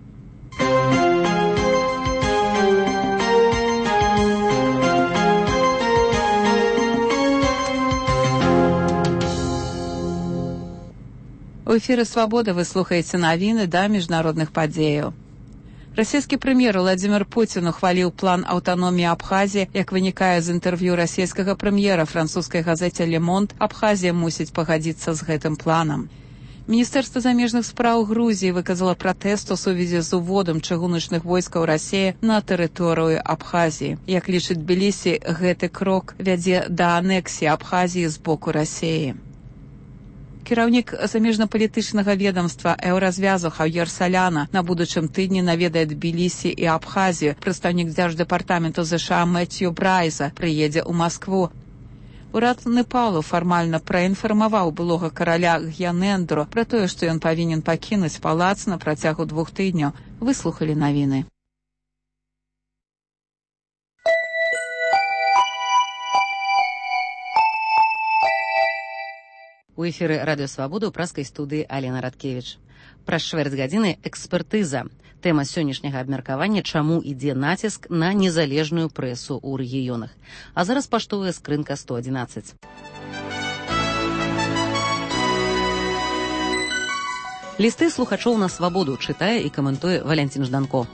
У эфіры «Свабода» вы слухаеце навіны да міжнародных падзеяў. Расійскі прэм'ер Владзімір Пуцін ухваліў план аўтаноміі Абхазіі. Як вынікае з інтэрв'ю расійскага прэм'ера французскай газеце «Le Monde», Абхазія мусіць пагадзіцца з гэтым планам. Міністэрства замежных спраў Грузіі выказала пратэст у сувязі з уводам чыгуначных войскаў Расіі на тэрыторыю Абхазіі. Як лічыць Тбілісі, гэты крок вядзе да анексіі Абхазіі з боку Расіі. Кіраўнік замежнапалітычнага ведомства Еўразвязу Хаўер Саляна на будучым тыдні наведае Тбілісі і Абхазію. Прадстаўнік дзярждэпартаменту ЗША Мэцью Брайза прыедзе ў Маскву. Урад Непалу фармальна праінфармаваў былога караля Гьянэндру пра тое, што ён павінен пакінуць палац на працягу двух тыдняў. Выслухалі навіны. У эфіры радыё «Свабода» ў праскай студыі Алена Радкевіч. Праз чвэрць гадзіны экспертыза. Тэма сённяшняга абмеркавання, чаму ідзе націск на незалежную прэсу ў рэгіёнах. А зараз паштовая скрынка сто адзінаццаць. Лісты слухачоў на свабоду чытае і каментуе Валянцін Жданко.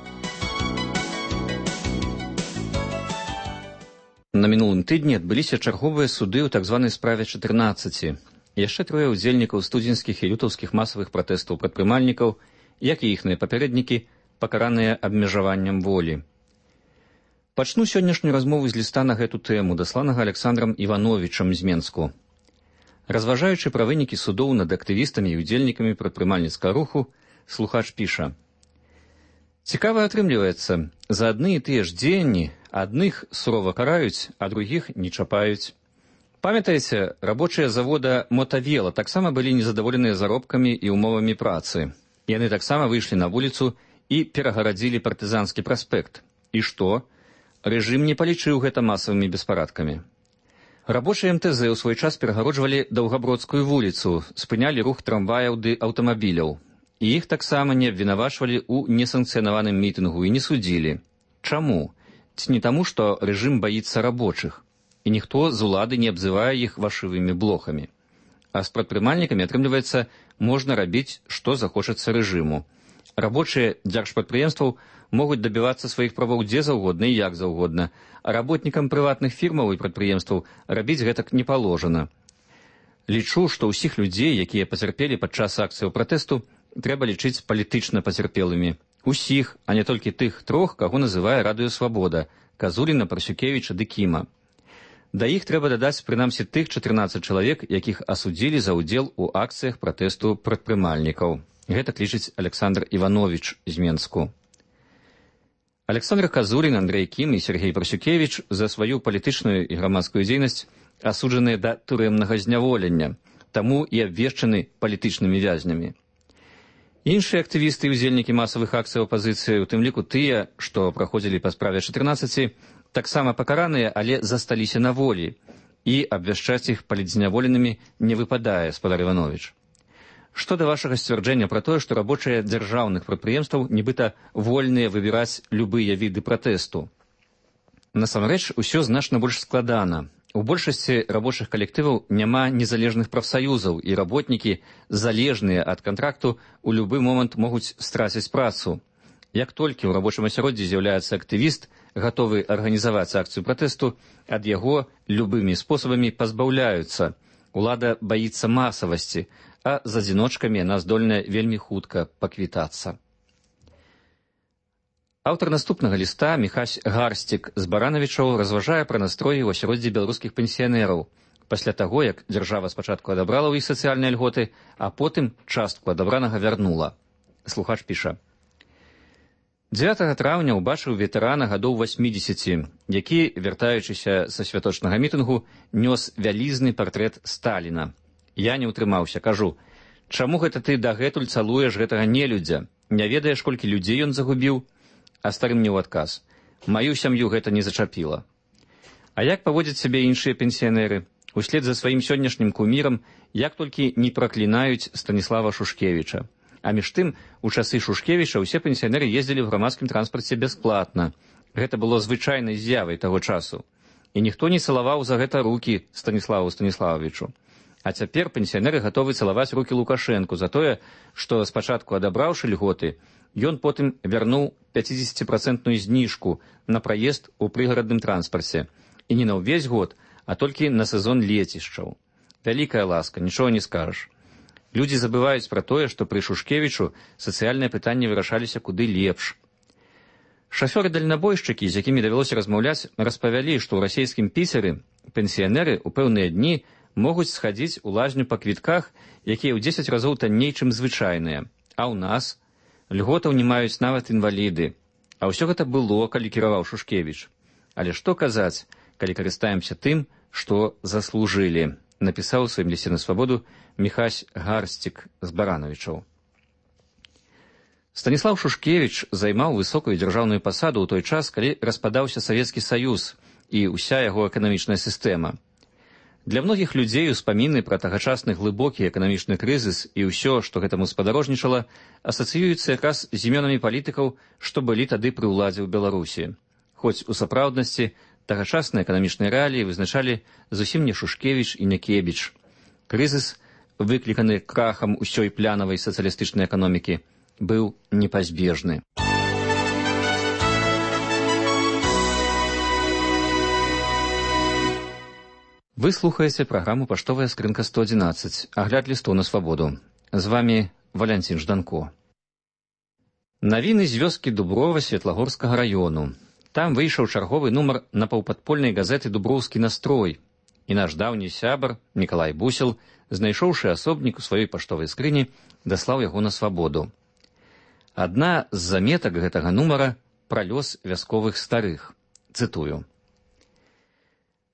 На мінулым тыдні адбыліся чарговыя суды ў так званай справе чатырнаццаці. Яшчэ трое ўдзельнікаў студзенскіх і лютаўскіх масавых пратэстаў прадпрымальнікаў, як і іхныя папярэднікі, пакараныя абмежаваннем волі. Пачну сённяшнюю размову з ліста на гэту тэму, дасланага Александрам Івановічам з Менску. Разважаючы пра вынікі судоў над актывістамі і ўдзельнікамі прадпрымальніцкага руху, слухач піша: «Цікава атрымліваецца, за адны і тыя ж дзеянні адных сурова караюць, а другіх не чапаюць. Памятаеце, рабочыя завода «Мотавела» таксама былі незадаволеныя заробкамі і ўмовамі працы. Яны таксама выйшлі на вуліцу і перагарадзілі партызанскі праспект. І што? Рэжым не палічыў гэта масавымі беспарадкамі. Рабочыя эм тэ зэ ў свой час перагароджвалі Даўгабродскую вуліцу, спынялі рух трамваяў ды аўтамабіляў. І іх таксама не абвінавачвалі ў несанкцыянаваным мітынгу і не судзілі. Чаму? Ці не таму, што рэжым баіцца рабочых? І ніхто з улады не абзывае іх вашывымі блохамі. А з прадпрымальнікамі, атрымліваецца, можна рабіць, што захочацца рэжыму. Рабочыя дзяржпрадпрыемстваў могуць дабівацца сваіх правоў дзе заўгодна і як заўгодна, а работнікам прыватных фірмаў і прадпрыемстваў рабіць гэтак не паложана. Лічу, што ўсіх людзей, якія пацярпелі падчас акцыяў пратэсту, трэба лічыць палітычна пацярпелымі. Усіх, а не толькі тых трох, каго называе Радыё Свабода – Казуліна, Парсюкевіча ды Кіма. Да іх трэба дадаць прынамсі тых чатырнаццаць чалавек, якіх асудзілі за ўдзел у акцыях пратэсту прадпрымальнікаў. Гэта лічыць Александр Іванович з Менску. Александр Казулін, Андрэй Кім і Сергей Парсюкевіч за сваю палітычную і грамадскую дзейнасць асуджаныя да турэмнага зняволення, таму і абвешчаны палітычнымі вязнямі. Іншыя актывісты і ўдзельнікі масавых акцый апазіцыі, у тым ліку тыя, што праходзілі па справе чатырнаццаці, таксама пакараныя, але засталіся на волі, і абвяшчаць іх палітзняволенымі не выпадае, спадар Іванович. Што да вашага сцвярджэння пра тое, што рабочыя дзяржаўных прадпрыемстваў нібыта вольныя выбіраць любыя віды пратэсту? Насамрэч, усё значна больш складана. У большасці рабочых калектываў няма незалежных прафсаюзаў, і работнікі, залежныя ад кантракту, у любы момант могуць страціць працу. Як толькі ў рабочым асяроддзі з'яўляецца актывіст, гатовы арганізаваць акцыю пратэсту, ад яго любымі спосабамі пазбаўляюцца. Улада баіцца масавасці, а з адзіночкамі яна здольная вельмі хутка паквітацца. Аўтар наступнага ліста, Міхась Гарсцік з Баранавічаў, разважае пра настроі ў асяроддзі беларускіх пенсіянераў, пасля таго, як дзяржава спачатку адабрала ў іх сацыяльныя льготы, а потым частку адабранага вярнула. Слухач піша. дзевятага траўня ўбачыў ветэрана гадоў васьмідзесяці, які, вяртаючыся са святочнага мітынгу, нёс вялізны партрэт Сталіна. Я не ўтрымаўся, кажу, чаму гэта ты дагэтуль цалуеш гэтага нелюдзя? Не ведаеш, колькі людзей ён загубіў? А стары мне ў адказ. Маю сям'ю гэта не зачапіла. А як паводзяць сябе іншыя пенсіянеры? Услед за сваім сённяшнім кумірам, як толькі не праклінаюць Станіслава Шушкевіча. А між тым, у часы Шушкевіча ўсе пенсіянеры ездзілі ў грамадскім транспарце бясплатна. Гэта было звычайнай з'явай таго часу. І ніхто не цалаваў за гэта рукі Станіславу Станіславовичу. А цяпер пенсіянеры гатовы цалаваць рукі Лукашэнку за тое, што спачатку адабраўшы льготы, ён потым вярнуў пяцідзесяціпрацэнтную зніжку на праезд у прыгарадным транспарце. І не на ўвесь год, а толькі на сезон лецішчаў. Вялікая ласка, нічога не скажаш. Людзі забываюць пра тое, што пры Шушкевічу сацыяльныя пытанні вырашаліся куды лепш. Шафёры-дальнабойшчыкі, з якімі давялося размаўляць, распавялі, што ў расейскім Піцеры пенсіянеры ў пэўныя дні могуць схадзіць у лазню па квітках, якія ў дзесяць разоў танней, чым звычайныя. А ў нас льготаў не маюць нават інваліды. А ўсё гэта было, калі кіраваў Шушкевіч. Але што казаць, калі карыстаемся тым, што заслужылі, напісаў у сваім лісце на свабоду Міхась Гарсцік з Баранавічаў. Станіслав Шушкевіч займаў высокую дзяржаўную пасаду ў той час, калі распадаўся Савецкі Саюз і ўся яго эканамічная сістэма. Для многіх людзей успаміны пра тагачасны глыбокі эканамічны крызіс і ўсё, што гэтаму спадарожнічала, асацыююцца якраз з імёнамі палітыкаў, што былі тады пры ўладзе ў Беларусі. Хоць у сапраўднасці тагачасныя эканамічныя рэаліі вызначалі зусім не Шушкевіч і не Кебіч. Крызіс, выкліканы крахам усёй плянавай сацыялістычнай эканомікі, быў непазбежны. Вы слухаеце праграму «Паштовая скрынка сто адзінаццаць», агляд лістоў на свабоду. З вамі Валянцін Жданко. Навіны з вёскі Дуброва Светлагорскага раёну. Там выйшаў чарговы нумар напаўпадпольнай газеты «Дуброўскі настрой». І наш даўні сябар, Мікалай Бусел, знайшоўшы асобнік у сваёй паштовай скрыні, даслаў яго на свабоду. Адна з заметак гэтага нумара пра лёс вясковых старых. Цытую.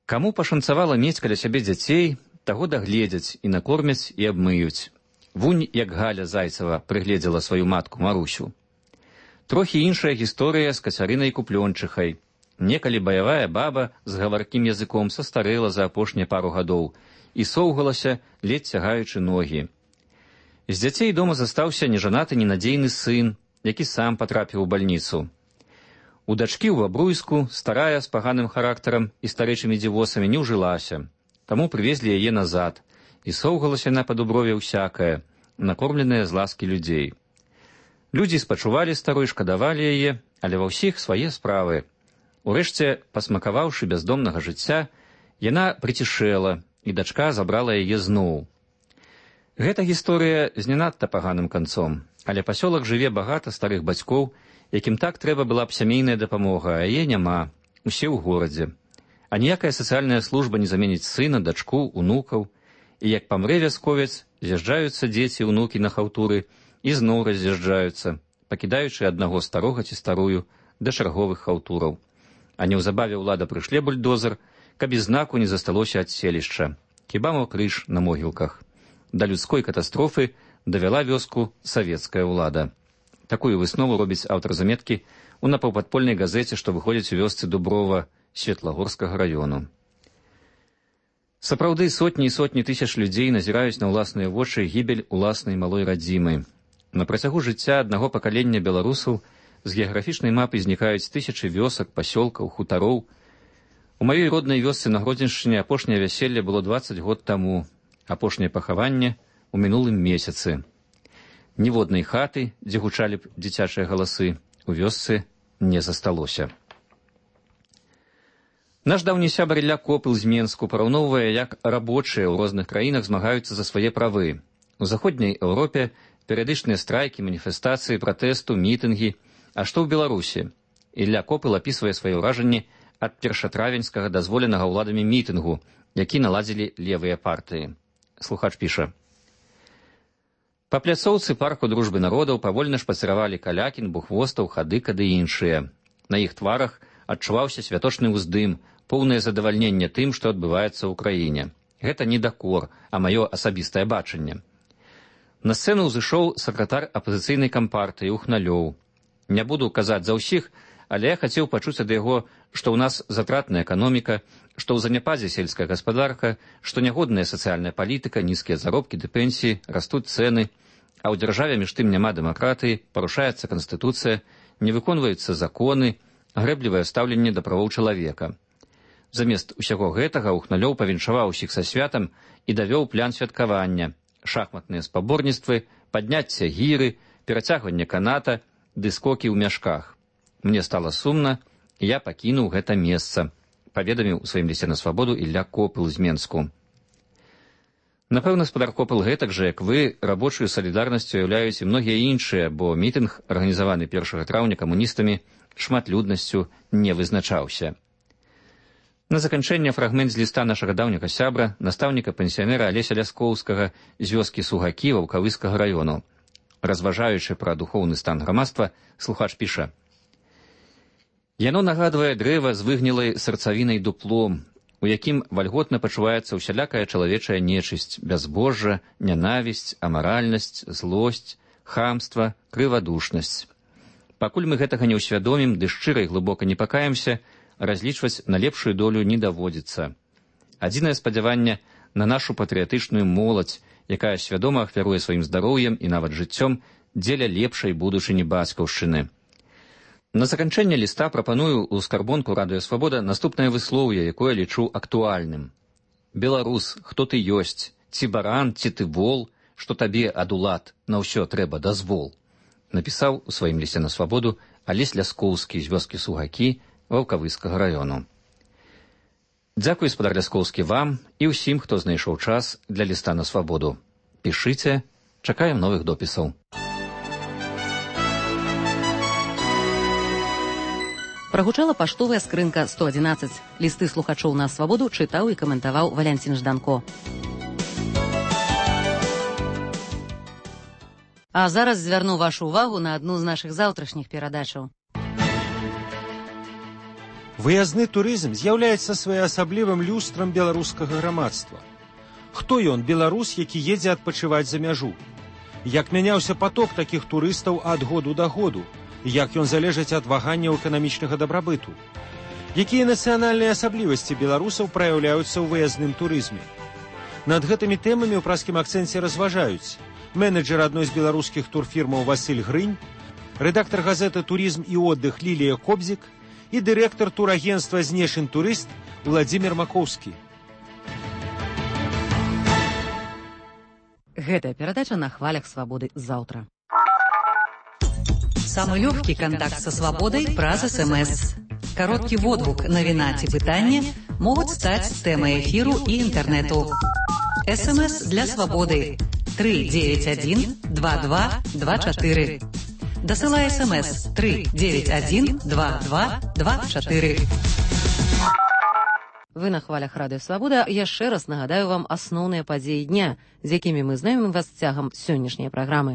Каму пашанцавала мець каля сябе дзяцей, таго дагледзяць і накормяць і абмыюць. Вунь, як Галя Зайцева прыгледзела сваю матку Марусю. Трохі іншая гісторыя з Кацярынай Куплёнчыхай. Некалі баявая баба з гаваркім языком састарэла за апошнія пару гадоў і соўгалася, ледзь цягаючы ногі. З дзяцей дома застаўся нежанаты ненадзейны сын, які сам патрапіў у бальніцу. У дачкі ў Бабруйску старая з паганым характарам і старэчымі дзівосамі не ўжылася, таму прывезлі яе назад, і соўгалася на падуброве ўсякае, накормленая з ласкі людзей. Людзі спачувалі старой, шкадавалі яе, але ва ўсіх свае справы. Урэшце, пасмакаваўшы бяздомнага жыцця, яна прыцішэла, і дачка забрала яе зноў. Гэта гісторыя з не надта паганым канцом, але пасёлак жыве багата старых бацькоў, якім так трэба была б сямейная дапамога, а яе няма, усе ў горадзе. А ніякая сацыяльная служба не заменіць сына, дачку, унукаў. І як памрэ вясковец, з'язджаюцца дзеці і ўнукі на хаўтуры і зноў раз'язджаюцца, пакідаючы аднаго старога ці старую да чарговых хаўтураў. А неўзабаве ўлада прышле бульдозер, каб і знаку не засталося ад селішча. Хіба мо крыж на могілках. Да людской катастрофы давяла вёску савецкая ўлада. Такую выснову робіць аўтар заметкі ў напаўпадпольнай газеце, што выходзіць у вёсцы Дуброва Светлагорскага раёну. Сапраўды, сотні і сотні тысяч людзей назіраюць на ўласныя вочы гібель уласнай малой радзімы. На працягу жыцця аднаго пакалення беларусаў з геаграфічнай мапы знікаюць тысячы вёсак, пасёлкаў, хутароў. У маёй роднай вёсцы на Гродзеншчыне апошняе вяселле было дваццаць год таму, апошняе пахаванне у мінулым месяцы. Ніводнай хаты, дзе гучалі б дзіцячыя галасы, у вёсцы не засталося. Наш даўні сябар Ілля Копыл з Менску параўноўвае, як рабочыя ў розных краінах змагаюцца за свае правы. У заходняй Еўропе перыядычныя страйкі, маніфестацыі, пратэсту, мітынгі. А што ў Беларусі? Ілля Копыл апісвае свае ўражанні ад першатравеньскага дазволенага ўладамі мітынгу, які наладзілі левыя партыі. Слухач піша. Па пляцоўцы парку дружбы народаў павольна шпацыравалі Калякін, Бухвостаў, Хадыка ды іншыя. На іх тварах адчуваўся святочны ўздым, поўнае задавальненне тым, што адбываецца ў краіне. Гэта не дакор, а маё асабістае бачанне. На сцэну ўзышоў сакратар апазіцыйнай кампартыі Ухналёў. Не буду казаць за ўсіх, але я хацеў пачуць ад яго, што ў нас затратная эканоміка, што ў заняпадзе сельская гаспадарка, што нягодная сацыяльная палітыка, нізкія заробкі ды пенсіі, растуць цэны, а ў дзяржаве між тым няма дэмакратыі, парушаецца канстытуцыя, не выконваюцца законы, грэблівае стаўленне да правоў чалавека. Замест усяго гэтага Ухналёў павіншаваў усіх са святам і давёў план святкавання, шахматныя спаборніцтвы, падняцце гіры, перацягванне каната ды скокі ў мяшках. Мне стала сумна, і я пакінуў гэта месца, паведаміў у сваім лісце на свабоду Ілля Копыл з Менску. Напэўна, спадар Копыл гэтак жа, як вы, рабочую салідарнасцю уяўляюць і многія іншыя, бо мітынг, арганізаваны першага траўня камуністамі, шматлюднасцю не вызначаўся. На заканчэнне фрагмент з ліста нашага даўняга сябра, настаўніка-пенсіянера Алеся Ляскоўскага з вёскі Сугакі Ваўкавыскага раёну. Разважаючы пра духоўны стан грамадства, слухач піша. Яно нагадвае дрэва з выгнілай сарцавінай дуплом, у якім вальготна пачуваецца ўсялякая чалавечая нечысць, бязбожжа, нянавісць, амаральнасць, злосць, хамства, крывадушнасць. Пакуль мы гэтага не ўсвядомім ды шчыра і глыбока не пакаемся, разлічваць на лепшую долю не даводзіцца. Адзінае спадзяванне на нашу патрыятычную моладзь, якая свядома ахвяруе сваім здароўем і нават жыццём дзеля лепшай будучыні бацькаўшчыны. На заканчэнне ліста прапаную ў скарбонку Радыё Свабода наступнае выслоўе, якое лічу актуальным. Беларус, хто ты ёсць, ці баран, ці ты вол, што табе ад улад на ўсё трэба дазвол, напісаў у сваім лісце на свабоду Алесь Ляскоўскі з вёскі Сугакі Ваўкавыскага раёну. Дзякуй, спадар Ляскоўскі, вам і ўсім, хто знайшоў час для ліста на свабоду. Пішыце, чакаем новых допісаў. Прагучала паштовая скрынка сто адзінаццаць. Лісты слухачоў на свабоду чытаў і каментаваў Валянцін Жданко. А зараз звярну вашу ўвагу на адну з нашых заўтрашніх перадачаў. Выязны турызм з'яўляецца своеасаблівым люстрам беларускага грамадства. Хто ён, беларус, які едзе адпачываць за мяжу? Як мяняўся поток такіх турыстаў ад году да году? Як ён залежыць ад ваганняў эканамічнага дабрабыту? Якія нацыянальныя асаблівасці беларусаў праяўляюцца ў выязным турызме? Над гэтымі тэмамі ў праскім акцэнце разважаюць менеджер адной з беларускіх турфірмаў Васіль Грынь, рэдактар газеты «Туризм і отдых» Лілія Кобзік і дырэктар турагенства «Знешын турыст» Владзімир Макоўскі. Гэтая перадача на хвалях свабоды заўтра. Самый лёгкі контакт со свабодай праз эс-эм-эс. Кароткі водгук, навіна ці пытанне могуць стаць тэмай эфіру і інтэрнэту. эс-эм-эс для свабоды три девять один два два два четыре. Дасылай эс-эм-эс три девять один два два два четыре. Вы на хвалях радыё Свабода. Яшчэ раз нагадаю вам асноўныя падзеі дня, з якімі мы знаёмім вас цягам сённяшняй праграмы.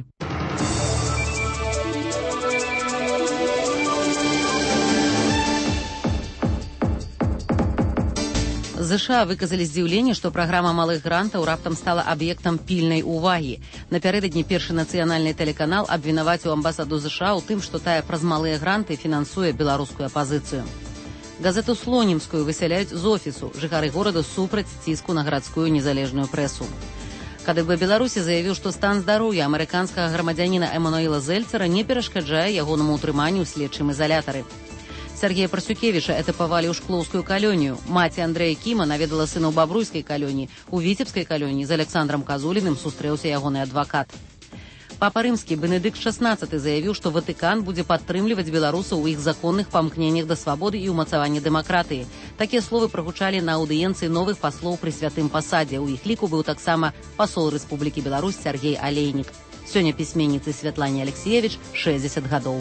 ЗША выказалі здзіўленне, што праграма малых грантаў раптам стала аб'ектам пільнай увагі. Напярэдадні першы нацыянальны тэлеканал абвінаваціў амбасаду ЗША ў тым, што тая праз малыя гранты фінансуе беларускую апазіцыю. Газету «Слонімскую» высяляюць з офісу. Жыхары горада супраць ціску на гарадскую незалежную прэсу. КДБ Беларусі заявіў, што стан здароўя амерыканскага грамадзяніна Эмануэла Зельцера не перашкаджае ягонаму ўтрыманню ў следчым изалятары. Сергея Парсюкевіча этапавалі ў шклоўскую калонію. Маці Андрэя Кіма наведала сына ў бабруйскай калоніі. У віцебскай калоніі з Александром Казуліным сустрэўся ягоны адвакат. Папа рымскі Бенедыкт шаснаццаты заявіў, што Ватыкан будзе падтрымліваць беларусаў у іх законных памкненнях да свабоды і ўмацавання дэмакратыі. Такія словы прагучалі на аўдыенцыі новых паслоў пры святым пасадзе. У іх ліку быў таксама пасол Рэспублікі Беларусь Сергей Алейнік. Сёння пісьменніцы Святлане Алексеевич шэсцьдзесят гадоў.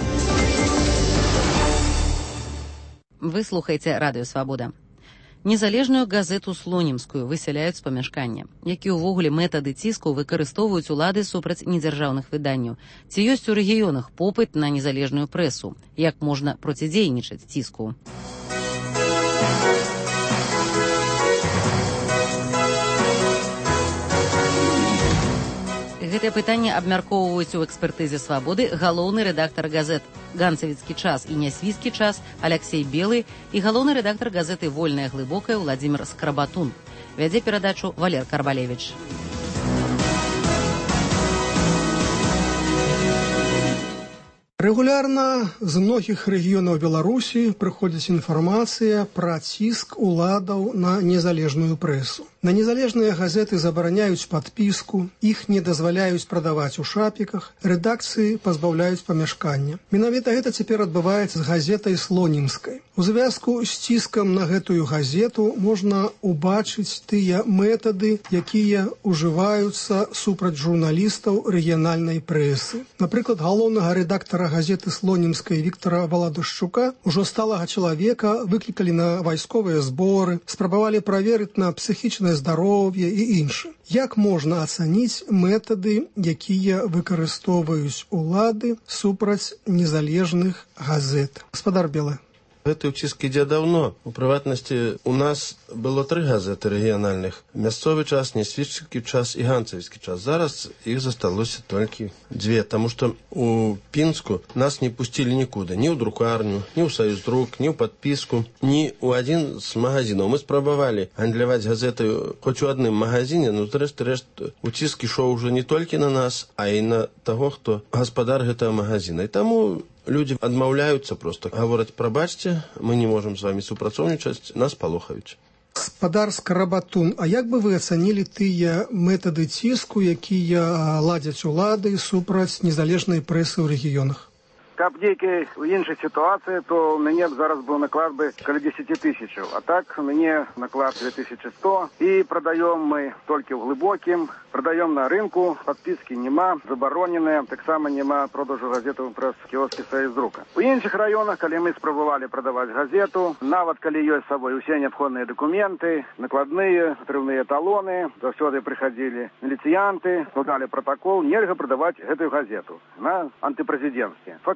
Вы слухаеце радыё Свабода. Незалежную газету «Слонімскую» высяляюць з памяшкання. Які ўвогуле метады ціску выкарыстоўваюць улады супраць недзяржаўных выданняў? Ці ёсць у рэгіёнах попыт на незалежную прэсу? Як можна процідзейнічаць ціску? Гэтае пытанне абмяркоўваюць у экспертызе «Свабоды» галоўны рэдактар газет «Ганцавіцкі час» і «Нясвійскі час» Алексей Белы і галоўны рэдактар газеты «Вольная глыбокая» Владзімир Скрабатун. Вядзе перадачу Валер Карбалевич. Регулярно з многіх рэгіёнаў Беларусі прыходзіць інфармацыя пра ціск уладаў на незалежную прэсу. На незалежныя газеты забараняюць падпіску, іх не дазваляюць прадаваць у шапіках, рэдакцыі пазбаўляюць памяшкання. Менавіта гэта цяпер адбываецца з газетай «Слонімскай». У звязку з ціскам на гэтую газету можна убачыць тыя метады, якія ўжываюцца супраць журналістаў рэгіянальнай прэсы. Напрыклад, галоўнага рэдактара газеты «Слонімскай» Віктора Валадушчука, ужо сталага чалавека, выклікалі на вайсковыя зборы, спрабавалі праверыць на псіхічнае здароўе і іншае. Як можна ацаніць метады, якія выкарыстоўваюць улады супраць незалежных газет? Гаспадар Белы. Гэты ўціск ідзе даўно. У прыватнасці, у нас было тры газеты рэгіянальных. Мясцовы час, Нясвійскі час і Ганцавіцкі час. Зараз іх засталося толькі дзве, таму што у Пінску нас не пусцілі нікуды. Ні ў друкарню, ні ў Саюздрук, ні ў падпіску, ні ў адзін з магазінаў. Мы спрабавалі гандляваць газеты хоць у адным магазіне, но зрэшты-рэшт уціск ішоў ужо не толькі на нас, а і на таго, хто гаспадар гэтага магазіна. І таму людзі адмаўляюцца проста. Гавораць, прабачце, мы не можам з вамі супрацоўнічаць, нас палохаюць. Гаспадар Скрабатун, а як бы вы ацанілі тыя метады ціску, якія ладзяць улады супраць незалежнай прэсы ў рэгіёнах? Каб нейкай у іншай сітуацыі, то у мяне б зараз быў наклад бы каля дзесяці тысячаў. А так у мяне наклад две тысячи сто. І прадаём мы толькі ў глыбокім, прадаём на рынку, падпіскі няма, забароненыя, таксама няма продажу газетаў праз кіоскі Саюздрука. У іншых раёнах, калі мы спрабавалі прадаваць газету, нават калі ёсць з сабой усе неабходныя дакументы, накладныя, атрыўныя талоны, заўсёды прыхадзілі міліцыянты, складалі пратакол, нельга прадаваць гэтую газету на антыпрэзідэнцкі. Фактычна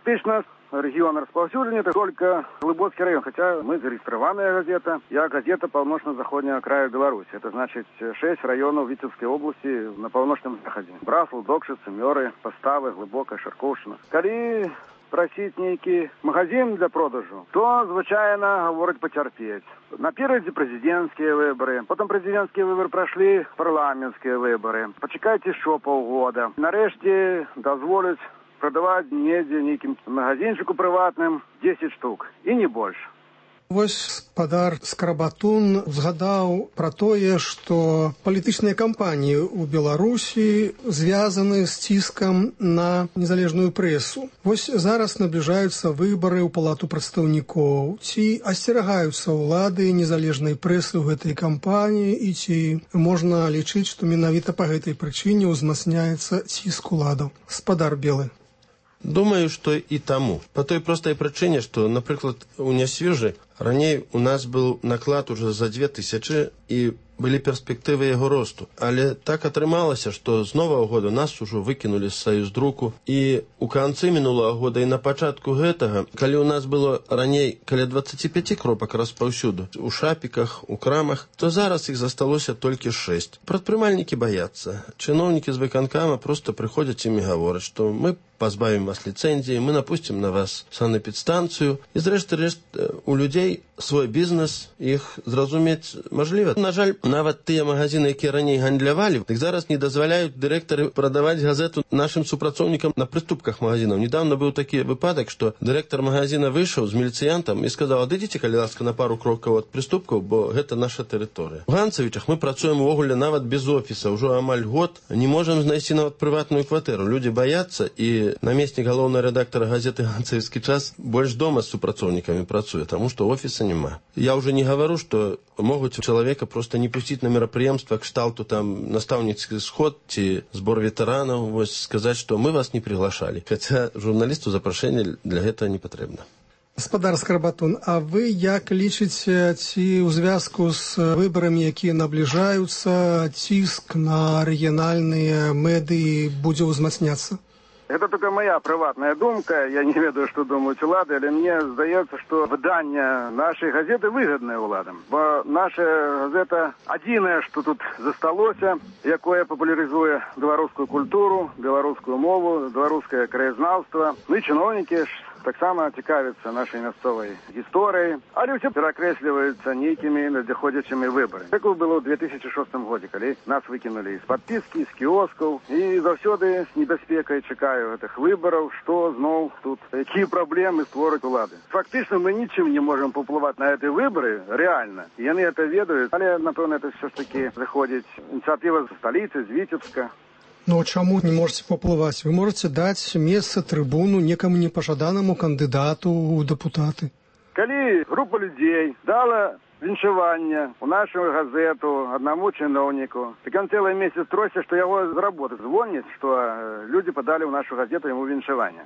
Фактично, регион распаўсюджання — это только Глубоцкий район, хотя мы зарегистрированная газета. Я газета полночно-заходнего края Беларуси. Это значит шесть районов Витебской области на полночном заходе. Браслав, Докшицы, Мёры, Поставы, Глубокая, Шарковщина. Коли просить некий магазин для продажу, то, звичайно, говорить потерпеть. Напереди президентские выборы, потом президентские выборы прошли, парламентские выборы. Почекайте еще полгода. Нарешті дозволить продавать недзе неким магазинчику приватным десять штук, и не больше. Вось спадар Скрабатун згадаў пра тое, што палітычныя кампаніі ў Беларусі звязаны з ціскам на незалежную прэсу. Вось зараз набліжаюцца выбары ў палату прадстаўнікоў. Ці асцерагаюцца ўлады незалежнай прэсы ў гэтай кампаніі, і ці можна лічыць, што менавіта па гэтай прычыне ўзмацняецца ціск уладаў? Спадар Белы. Думаю, что и тому. По той простой причине, что, например, у Нясвежи ранее у нас был наклад уже за две тысячи, и были перспективы его росту. Але так атрымалася, что с нового года нас уже выкинули с Союздруку, и у конце минулого года и на початку гэтага, коли у нас было ранее каля двадцать пять кропок распаўсюду, у шапиках, у крамах, то зараз их засталося только шесть. Прадпрымальнікі боятся. Чиновники с выканкама просто приходят им и говорят, что мы позбавим вас лицензии, мы напустим на вас санэпідстанцыю, і зрэшты рэшт у людей свой бізнес, іх зразумець мажліва. На жаль, нават тыя магазины, якія раней гандлявалі, так зараз не дазваляюць дырэктары прадаваць газету нашим супрацоўнікам на прыступках магазинаў. Недавно был такі выпадак, что дырэктар магазина выйшаў з міліцыянтам і сказаў: адыдзіце, калі ласка, на пару крокаў ад прыступкаў, бо гэта наша тэрыторыя. У Ганцавічах мы працуем увогуле нават без офіса, ўжо амаль год, не можам знайсці нават прыватную кватэру. Людзі баяцца, і намеснік галоўнага рэдактара газеты «Ганцавіцкі час» больш дома з супрацоўнікамі працуе, таму што офіса няма. Я уже не говорю, что могут человека просто не пустить на мероприемство кшталту там настаўніцкі сход ці сбор ветеранов, вот сказать, что мы вас не приглашали. Хотя журналисту запрашэнне для этого не потребно. Гаспадар Скрабатун, а вы як лічыце, ці ў звязку з выбарамі, якія набліжаюцца, ціск на рэгіянальныя медыі будзе ўзмацняцца? Это только моя приватная думка, я не ведаю, что думают улады, але мне здаецца, что выдание нашей газеты выгодное уладам. Бо наша газета адзінае, что тут засталося, якое популяризуе беларускую культуру, беларускую мову, беларускае краязнаўства. Ну и чиновники таксама цікавяцца нашай мясцовай гісторыяй, але ўсё перакрэсліваюцца нейкімі надыходзячымі выбарамі. Так было ў две тысячи шостым годзе, калі нас выкінулі з падпіскі, з кіоскаў, і заўсёды з небяспекай чакаю гэтых выбараў, што зноў тут, якія праблемы створаць улады. Фактычна мы нічым не можам паўплываць на гэтыя выбары, рэальна. Яны гэта ведаюць, але, напэўна, это ўсё ж такі заходзіць ініцыятыва з сталіцы, з Віцебска. Ну, чаму не можете паплываць? Вы можете даць месца, трыбуну некаму непажаданаму кандыдату ў дэпутаты. Калі група людзей дала віншаванне у нашу газету аднаму чыноўніку, так ён цэлы месяц тросся, што яго з работы звоняць, што людзі падалі ў нашу газету яму віншаванне.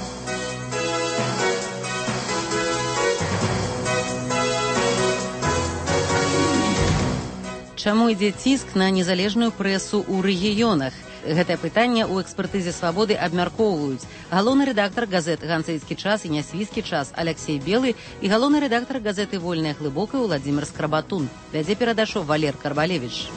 Чаму ідзе ціск на незалежную прэсу ў рэгіёнах? Гэтае пытанне ў экспертызе «Свабоды» абмяркоўваюць галоўны рэдактар газет «Ганцавіцкі час» і «Нясвійскі час» Алексей Белы і галоўны рэдактар газеты «Вольная глыбокая» Владзімир Скрабатун. Вядзе перадачу Валер Карбалевіч.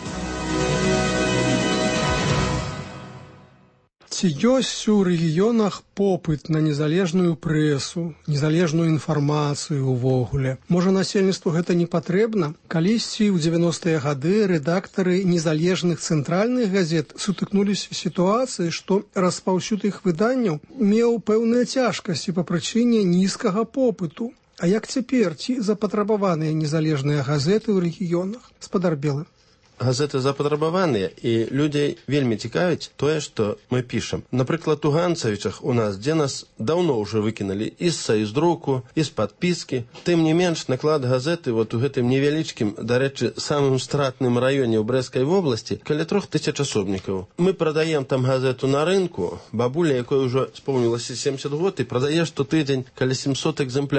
Ці ёсць у рэгіёнах попыт на незалежную прэсу, незалежную інфармацыю ўвогуле? Можа, насельніцтву гэта не патрэбна? Калісьці ў дзевяностыя гады рэдактары незалежных цэнтральных газет сутыкнуліся з сітуацыяй, што распаўсюд іх выданняў меў пэўныя цяжкасці па прычыне нізкага попыту. А як цяпер, ці запатрабаваныя незалежныя газеты ў рэгіёнах? Спадар Белы. Газеты запатрабаваныя, і людзей вельмі цікавіць тое, што мы пішам. Напрыклад, у Ганцавічах у нас, дзе нас даўно ўжо выкінулі і з Саюздруку, і з падпіскі. Тым не менш, наклад газеты вот у гэтым невялічкім, дарэчы, самым стратным раёне ў Брэскай вобласці, каля трох тысяч асобнікаў. Мы прадаем там газету на рынку, бабуля, якой ужо споўнілася семьдесят год, і прадае штотыдзень каля семьсот экземпляраў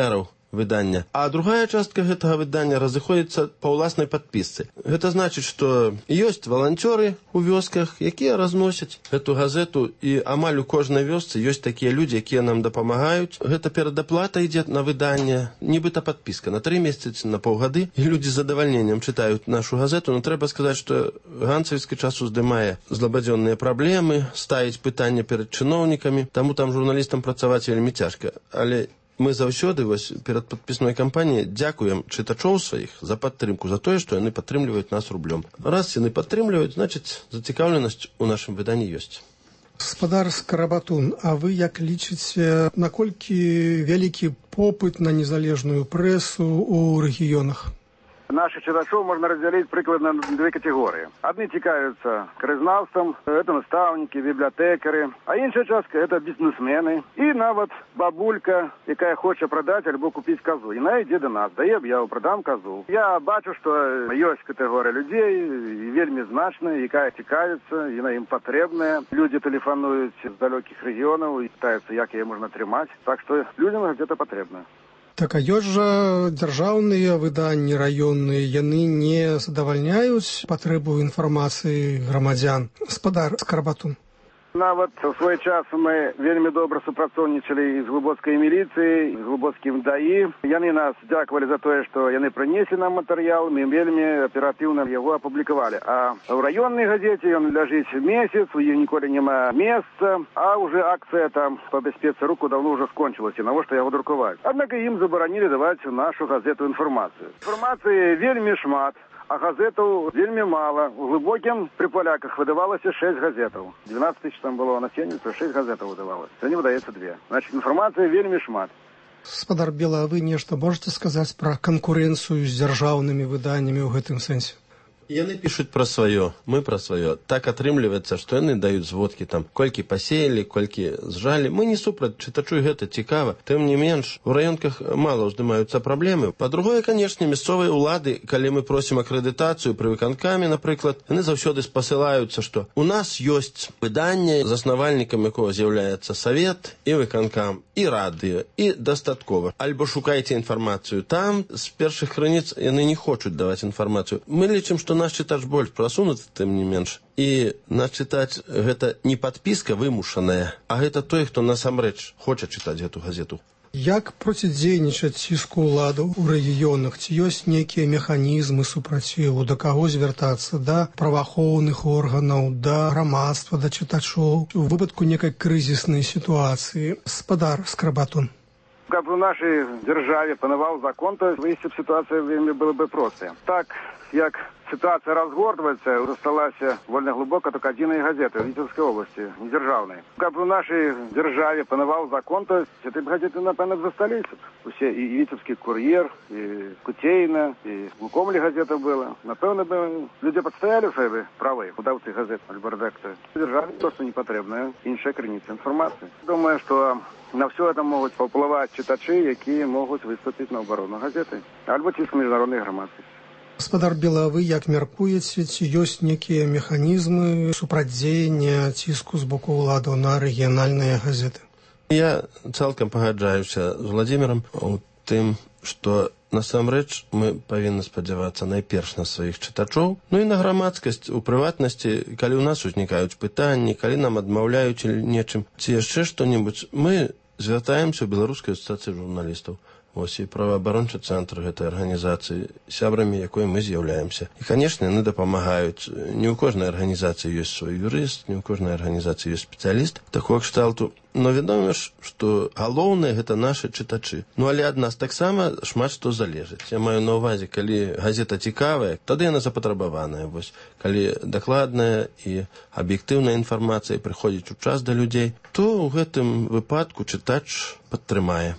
выдання, а другая частка гэтага выдання разыходзіцца па ўласнай падпісцы. Гэта значыць, што ёсць валанцёры ў вёсках, якія разносяць гэту газету, і амаль у кожнай вёсцы ёсць такія людзі, якія нам дапамагаюць. Гэта перадаплата ідзе на выданне, нібыта падпіска на тры месяцы, на паўгады, і людзі з задавальненнем чытаюць нашу газету. Но трэба сказаць, што ганцавіцкі час уздымае злабадзённыя праблемы, ставіць пытанне перад чыноўнікамі, таму там журналістам працаваць вельмі цяжка. Але мы заўсёды вось перад падпісной кампаніяй дзякуем чытачоў сваіх за падтрымку, за тое, што яны падтрымліваюць нас рублём. Раз яны падтрымліваюць, значыць, зацікаўленасць у нашым выданні ёсць. Гаспадар Скарабатун, а вы як лічыце, наколькі вялікі попыт на незалежную прэсу ў рэгіёнах? Наших читачов можно разделить прикладно на две категории. Одни цікавятся краєзнавством, это наставники, библиотекари, а інша частка это бізнесмени і навіть бабулька, яка хоче продати або купити козу. І вона йде до нас, дає об'яву, продам козу. Я бачу, що є категорія людей, і вельми значна, яка цікавиться, і вона їм потрібна. Люди телефонують з далеких регіонів і питаються, як її можна тримати. Так що людям газета потрібна. Так, а ёсць жа дзяржаўныя выданні раённыя, яны не задавальняюць патрэбу інфармацыі грамадзян. Гаспадар Скарабатун. Нават у свой час мы вельмі добра супрацоўнічалі з глыбоцкай міліцыяй, з глыбоцкім даі. Яны нас дзякавалі за тое, што яны прынеслі нам матэрыял, мы вельмі аператыўна яго апублікавалі. А ў раённай газеце ён ляжыць месяц, у іх ніколі няма месца, а уже акцыя там па бяспецы руку даўно ўжо скончылася, навошта яго друкаваць. Аднак ім забаранілі даваць нашу газету інфармацыю. Інфармацыі вельмі шмат. А газетаў вельмі мала. У глыбокім пры паляках выдавалася шэсць газетаў. двенадцать тысяч там было насельніцтва, шэсць газетаў выдавалася. Сёння выдаецца две. Значит, інфармацыі вельмі шмат. Гаспадар Бела, а вы нешта можете сказаць пра канкурэнцыю з дзяржаўнымі выданнямі ў гэтым сэнсе? Яны пишут про свое, мы про свое. Так атрымліваецца, што яны даюць зводкі там, колькі пасеялі, колькі зжалі. Мы не супраць, чытачу гэта цікава. Тым не менш, у раёнках мала ўздымаюцца праблемы. Па-другое, канешне, мясцовыя ўлады, калі мы просім акрэдытацыю пры выканкаме, напрыклад, яны заўсёды спасылаюцца, што у нас ёсць выданне, заснавальнікам якога з'яўляецца савет і выканкам, і радыё, і дастаткова. Альбо шукайце інфармацыю там, з першых крыніц яны не хочуць даваць інфармацыю. Мы лічым, што наш чытач больш прасунуты, тым не менш. І наш чытач гэта не падпіска вымушаная, а гэта той, хто насамрэч хоча чытаць гэту газету. Як процідзейнічаць ціску ўладаў у рэгіёнах? Ці ёсць нейкія механізмы супраціву? Да каго звяртацца? Да праваахоўных органаў, да грамадства, да чытачоў? У выпадку некай крызіснай сітуацыі. Гаспадар Скарабатун. Каб у нашай дзяржаве панаваў закон, то выйсце б сітуацыя вельмі было бы простая. Так, як ситуация разгортывается, засталася вольно глубоко только одной газеты в Витебской области, не державной. Как в нашей державе панавал закон, то этой газеты, напевно, застались. Все, и Витебский курьер, и Кутейна, и в Лукомле газета была. Напевно, бы люди подстояли свои правы, удавцы газет, альбо редакторы. Державе просто не потребная іншая крыніца информации. Думаю, что на все это могут повпливати читачи, які можуть виступити на оборону газети, або тиск міжнародної громадськості. Гаспадар Бела, а вы як мяркуеце, ці ёсць некія механізмы супрацьдзеяння ціску з боку ўладаў на рэгіянальныя газеты? Я цалкам пагаджаюся з Владзімірам у тым, што насамрэч мы павінны спадзявацца найперш на сваіх чытачоў, ну і на грамадскасць, у прыватнасці, калі ў нас узнікаюць пытанні, калі нам адмаўляюць нечым, ці яшчэ што-небудзь, мы звяртаемся ў Беларускай асацыяцыі журналістаў. Ось і праваабарончы цэнтр гэтай арганізацыі, сябрамі якой мы з'яўляемся. І, канешне, яны дапамагаюць. Не ў кожнай арганізацыі ёсць свой юрыст, не ў кожнай арганізацыі ёсць спецыяліст такога кшталту. Но вядома ж, што галоўнае гэта нашы чытачы. Ну, але ад нас таксама шмат што залежыць. Я маю на ўвазе, калі газета цікавая, тады яна запатрабаваная. Вось, калі дакладная і аб'ектыўная інфармацыя прыходзіць у час да людзей, то ў гэтым выпадку чытач падтрымае.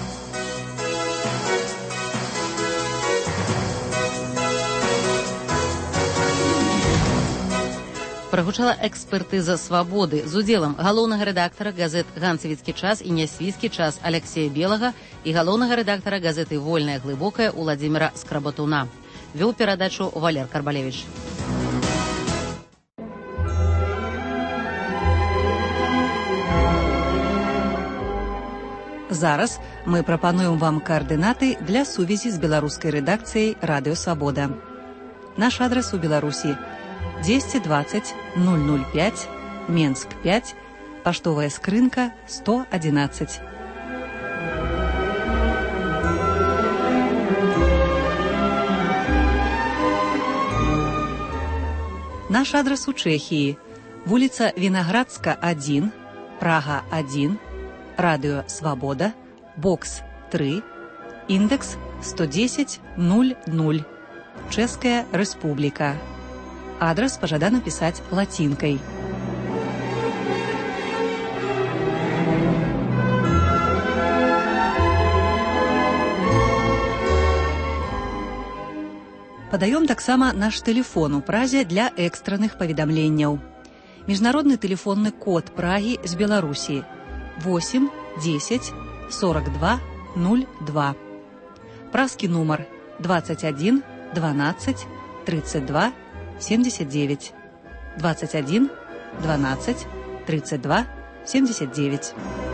Прагучала экспертыза «Свабоды» з удзелам галоўнага рэдактара газет «Ганцавіцкі час» і «Нясвійскі час» Аляксея Белага і галоўнага рэдактара газеты «Вольная глыбокая» Уладзіміра Скарабатуна. Вёў перадачу Валер Карбалевіч. Зараз мы прапануем вам координаты для сувязі з беларускай рэдакцыяй Радыё Свабода. Наш адрес у Беларусі десять двадцать ноль ноль пять, Менск пять, паштовая скрынка сто одиннадцать. Наш адрес у Чэхіі. Вуліца Вінаградска один, Прага один, Радыё Свабода, бокс три, індекс сто десять ноль ноль, Чэшская Рэспубліка. Адрес пажадана пісаць лацінкай. Падаём таксама наш тэлефон у Празе для экстранных паведамленняў. Міжнародны тэлефонны код Прагі з Беларусі восемь десять сорок два ноль два. Празкі нумар двадцать один двенадцать тридцать два семьдесят девять. двадцать один двенадцать тридцать два семьдесят девять.